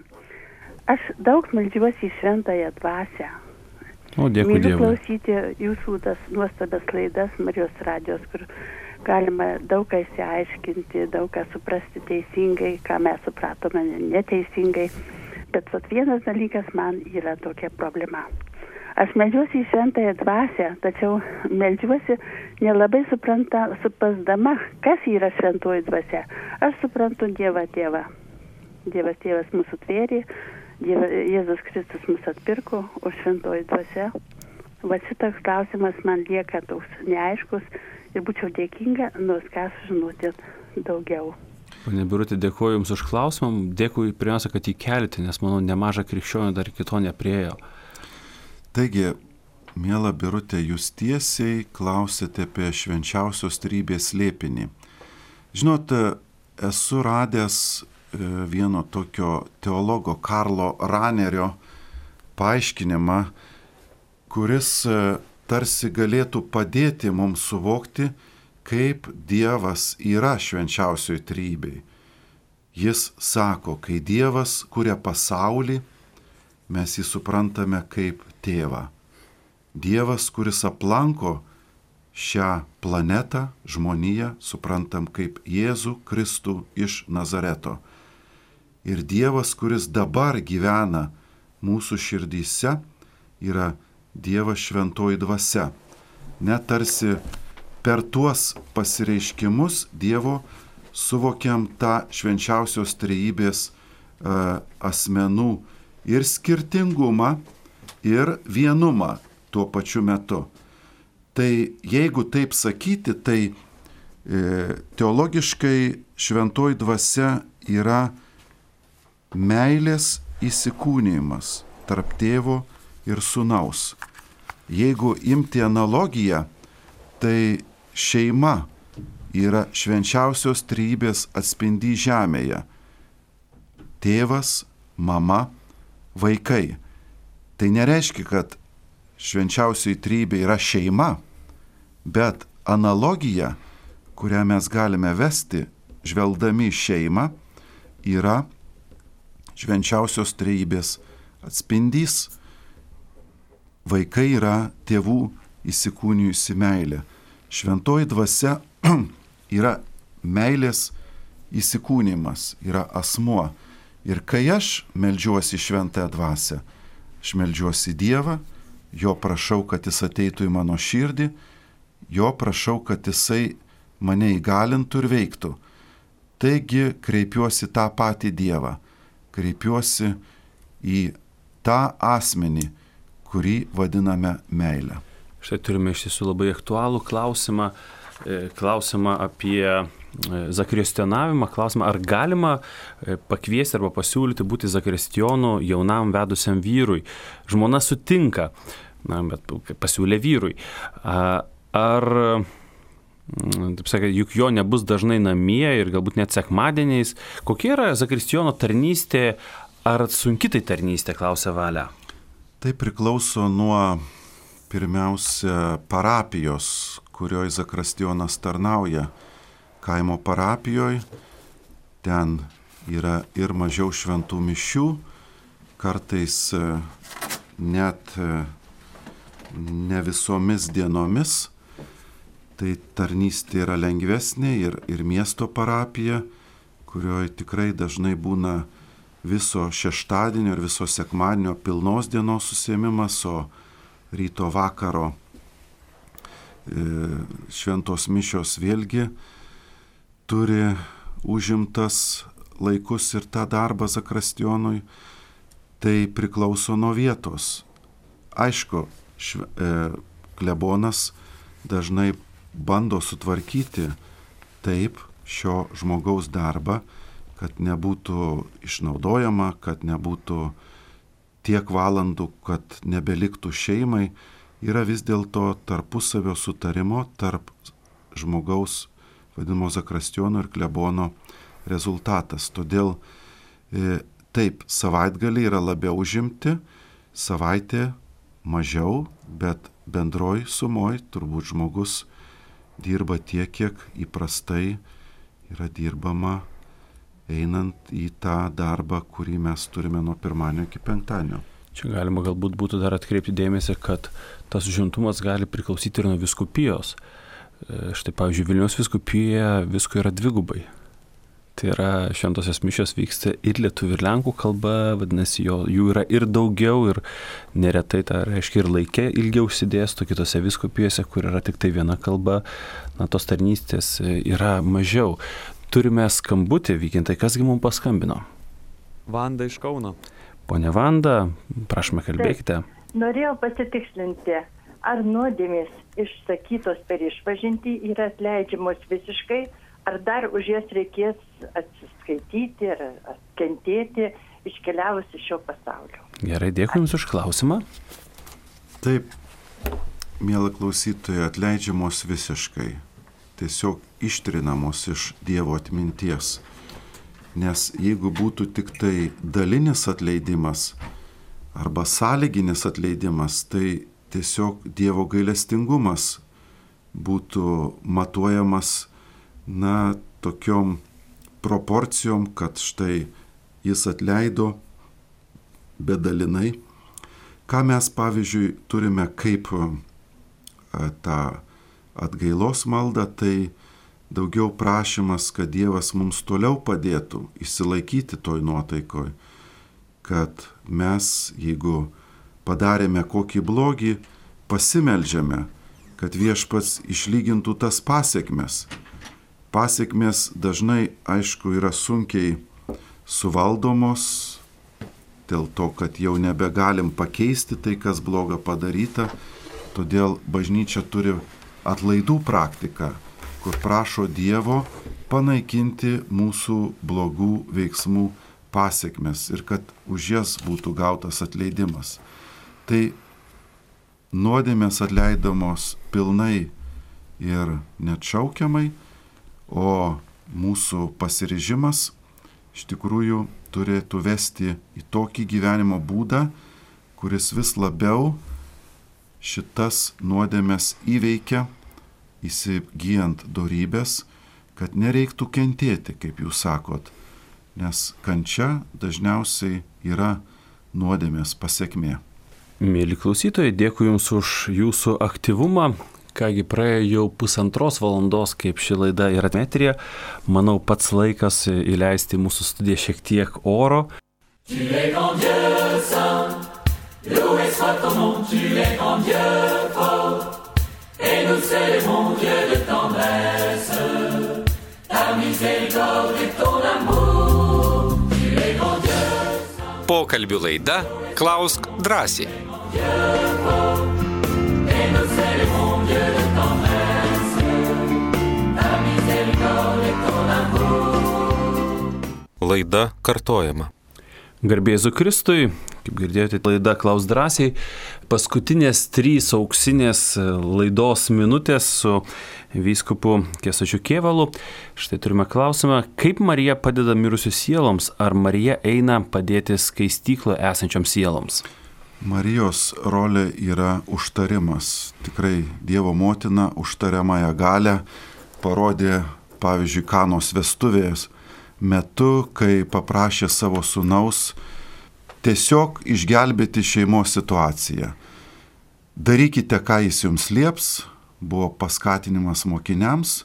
Aš daug meldžiuosi į šventąją dvasią. O, dėkui Dievui. Myliu klausyti jūsų tas nuostabias laidas Marijos radijos, kur galima daug ką išsiaiškinti, daug ką suprasti teisingai, ką mes supratome neteisingai. Bet vat vienas dalykas man yra tokia problema. Aš meldžiuosi į šventąją dvasią, tačiau meldžiuosi nelabai supranta, supasdama, kas yra šventoji dvasia. Aš suprantu Dievą tėvą. Dievas tėvas mūsų tvėrė, Dievas, Jėzus Kristus mūsų atpirko, o šventoji dvasia. Va šitas klausimas man lieka toks neaiškus ir būčiau dėkinga, nors ką sužinoti daugiau. Pane Birutė, dėkuoju Jums už klausimą, dėkui pirmiausia, kad jį kelite, nes manau nemaža krikščionių dar iki to nepriėjo. Taigi, miela Birutė, jūs tiesiai klausėte apie švenčiausios trybės slėpinį. Žinot, esu radęs vieno tokio teologo Karlo Ranerio paaiškinimą, kuris tarsi galėtų padėti mums suvokti, kaip Dievas yra švenčiausioji trejybėj. Jis sako, kai Dievas kuria pasaulį, mes jį suprantame kaip tėvą. Dievas, kuris aplanko šią planetą, žmoniją, suprantam kaip Jėzų Kristų iš Nazareto. Ir Dievas, kuris dabar gyvena mūsų širdyse, yra Dievas šventoji dvasia. Net tarsi per tuos pasireiškimus Dievo suvokiam tą švenčiausios trejybės uh, asmenų ir skirtingumą, ir vienumą tuo pačiu metu. Tai jeigu taip sakyti, tai e, teologiškai šventoji dvasia yra meilės įsikūnijimas tarp tėvo ir sūnaus. Jeigu imti analogiją, tai šeima yra švenčiausios trejybės atspindys žemėje. Tėvas, mama, vaikai. Tai nereiškia, kad švenčiausioji trejybė yra šeima, bet analogija, kurią mes galime vesti, žvelgdami į šeimą, yra švenčiausios trejybės atspindys. Vaikai yra tėvų įsikūnijusi meilė. Šventoji dvasia yra meilės įsikūnijimas, yra asmuo. Ir kai aš meldžiuosi šventąją dvasią, aš meldžiuosi Dievą, jo prašau, kad jis ateitų į mano širdį, jo prašau, kad jisai mane įgalintų ir veiktų. Taigi kreipiuosi tą patį Dievą, kreipiuosi į tą asmenį, kurį vadiname meilę. Štai turime iš tiesų labai aktualų klausimą, klausimą apie zakristijonavimą, klausimą, ar galima pakviesti arba pasiūlyti būti zakristijonu jaunam vedusiam vyrui. Žmona sutinka, na, bet pasiūlė vyrui. Ar, taip sakė, juk jo nebus dažnai namie ir galbūt net sekmadieniais. Kokia yra zakristijono tarnystė, ar sunki tai tarnystė, klausia Valia? Tai priklauso nuo pirmiausia parapijos, kurioje zakristijonas tarnauja. Kaimo parapijoje ten yra ir mažiau šventų mišių, kartais net ne visomis dienomis. Tai tarnystė yra lengvesnė ir, ir miesto parapija, kurioje tikrai dažnai būna viso šeštadienio ir viso sekmadienio pilnos dienos susiėmimas, o ryto vakaro e, šventos mišios vėlgi turi užimtas laikus ir tą darbą zakristijonui. Tai priklauso nuo vietos. Aišku, šve, e, klebonas dažnai bando sutvarkyti taip šio žmogaus darbą, kad nebūtų išnaudojama, kad nebūtų tiek valandų, kad nebeliktų šeimai. Yra vis dėlto tarpusavio sutarimo tarp žmogaus, vadinamo zakristijono ir klebono rezultatas. Todėl e, taip, savaitgaliai yra labiau užimti, savaitė mažiau, bet bendroj sumoj turbūt žmogus dirba tiek, kiek įprastai yra dirbama einant į tą darbą, kurį mes turime nuo pirmadienio iki penktadienio. Čia galima galbūt būtų dar atkreipti dėmesį, kad tas užimtumas gali priklausyti ir nuo vyskupijos. Štai, pavyzdžiui, Vilniaus vyskupijoje visko yra dvigubai. Tai yra, šventosios mišios vyksta ir lietuvių ir lenkų kalba, vadinasi, jo, jų yra ir daugiau, ir neretai tai reiškia ir laikė ilgiau užsidėsto, kitose vyskupijose, kur yra tik tai viena kalba, na, tos tarnystės yra mažiau. Turime skambutį, Vykintai, kasgi mums paskambino? Vanda iš Kauno. Pone Vanda, prašome, kalbėkite. Taip, norėjau pasitikslinti, ar nuodėmės išsakytos per išpažintį yra atleidžiamos visiškai, ar dar už jas reikės atsiskaityti ar kentėti iškeliavus iš šio pasaulio. Gerai, dėkui Jums už klausimą. Taip, miela klausytoja, atleidžiamos visiškai. Tiesiog ištrinamos iš Dievo atminties. Nes jeigu būtų tik tai dalinis atleidimas, arba sąlyginis atleidimas, tai tiesiog Dievo gailestingumas būtų matuojamas, na, tokiom proporcijom, kad štai jis atleido bedalinai. Ką mes, pavyzdžiui, turime kaip tą atgailos maldą, tai daugiau prašymas, kad Dievas mums toliau padėtų išsilaikyti toj nuotaikoj, kad mes, jeigu padarėme kokį blogį, pasimeldžiame, kad Viešpats išlygintų tas pasiekmes. Pasiekmes dažnai, aišku, yra sunkiai suvaldomos, dėl to, kad jau nebegalim pakeisti tai, kas bloga padaryta, todėl bažnyčia turi atlaidų praktiką, kur prašo Dievo panaikinti mūsų blogų veiksmų pasiekmes ir kad už jas būtų gautas atleidimas. Tai nuodėmės atleidamos pilnai ir neatšaukiamai, o mūsų pasiryžimas iš tikrųjų turėtų vesti į tokį gyvenimo būdą, kuris vis labiau šitas nuodėmės įveikia, įsigyjant dorybės, kad nereiktų kentėti, kaip jūs sakot, nes kančia dažniausiai yra nuodėmės pasekmė. Mėly klausytojai, dėkui Jums už Jūsų aktyvumą. Kągi, praėjo jau pusantros valandos, kaip ši laida yra eteryje. Manau, pats laikas įleisti mūsų studiją šiek tiek oro. Tu es grand Dieu saint, loué soit ton nom, tu es grand Dieu fort, et nous célébrons Dieu de tendresse, ta miséricorde et ton amour, tu es grand Dieu saint. Pokalbių laida Klausk drąsiai. Laida kartojama. Garbė Jėzui Kristui, kaip girdėjote, laida Klausk drąsiai. Paskutinės trys auksinės laidos minutės su vyskupu Kęstučiu Kėvalu. Štai turime klausimą, kaip Marija padeda mirusių sieloms, ar Marija eina padėti skaistykloje esančioms sieloms? Marijos rolė yra užtarimas. Tikrai Dievo motina užtariamąją galę parodė, pavyzdžiui, Kanos vestuvės metu, kai paprašė savo sūnaus tiesiog išgelbėti šeimos situaciją. Darykite, ką jis jums lieps, buvo paskatinimas mokiniams,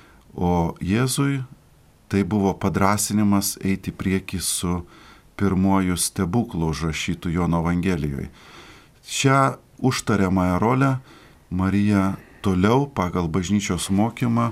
o Jėzui tai buvo padrasinimas eiti prieki su pirmuoju stebuklu užrašytu Jono Evangelijoje. Šią užtariamąją rolę Marija toliau pagal bažnyčios mokymą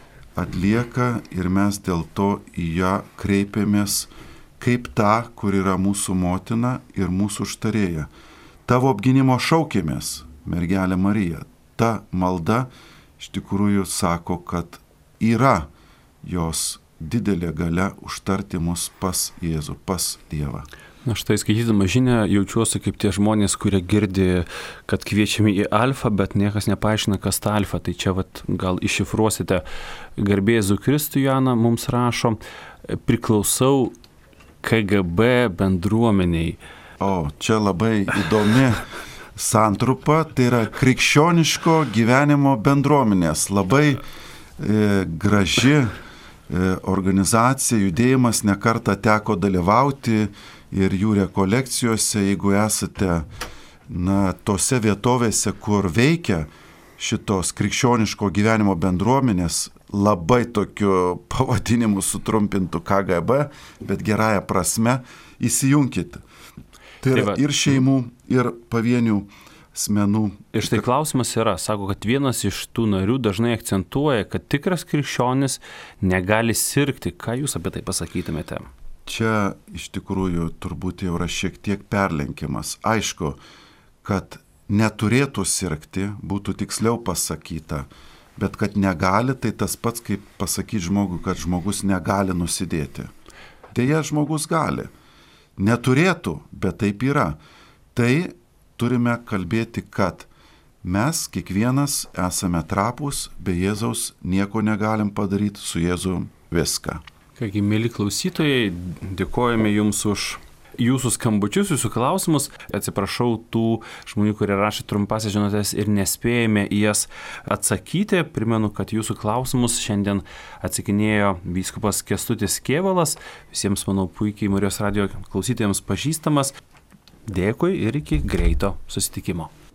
atlieka ir mes dėl to į ją kreipiamės kaip ta, kur yra mūsų motina ir mūsų užtarėja. Tavo apginimo šaukėmės, mergelė Marija. Ta malda iš tikrųjų sako, kad yra jos didelė galia užtarti mus pas Jėzų, pas Dievą. Na štai, skaitydama žinią, jaučiuosi kaip tie žmonės, kurie girdi, kad kviečiami į alfą, bet niekas nepaaiškina, kas ta alfa. Tai čia vat, gal iššifruosite. Garbė Jėzui Kristui, Jana mums rašo, priklausau K G B bendruomeniai. O, čia labai įdomi santrupa, tai yra krikščioniško gyvenimo bendruomenės. Labai e, graži e, organizacija, judėjimas, nekartą teko dalyvauti ir jų rekolekcijose, jeigu esate na, tose vietovėse, kur veikia šitos krikščioniško gyvenimo bendruomenės, labai tokiu pavadinimu sutrumpintų K G B, bet gerąją prasme, įsijunkite. Tai yra ir šeimų, ir pavienių asmenų. Ir štai klausimas yra, sako, kad vienas iš tų narių dažnai akcentuoja, kad tikras krikščionis negali sirgti. Ką jūs apie tai pasakytumėte? Čia iš tikrųjų turbūt jau yra šiek tiek perlenkimas. Aišku, kad neturėtų sirgti, būtų tiksliau pasakyta, bet kad negali, tai tas pats kaip pasakyti žmogui, kad žmogus negali nusidėti. Deja, žmogus gali. Neturėtų, bet taip yra. Tai turime kalbėti, kad mes kiekvienas esame trapūs, be Jėzaus nieko negalim padaryti, su Jėzu viską. Kągi, mėly klausytojai, dėkojame Jums už jūsų skambučius, jūsų klausimus. Atsiprašau tų žmonių, kurie rašė trumpasias žinutės ir nespėjame į jas atsakyti. Primenu, kad jūsų klausimus šiandien atsakinėjo vyskupas Kęstutis Kėvalas. Visiems, manau, puikiai Marijos radijo klausytojams pažįstamas. Dėkui ir iki greito susitikimo.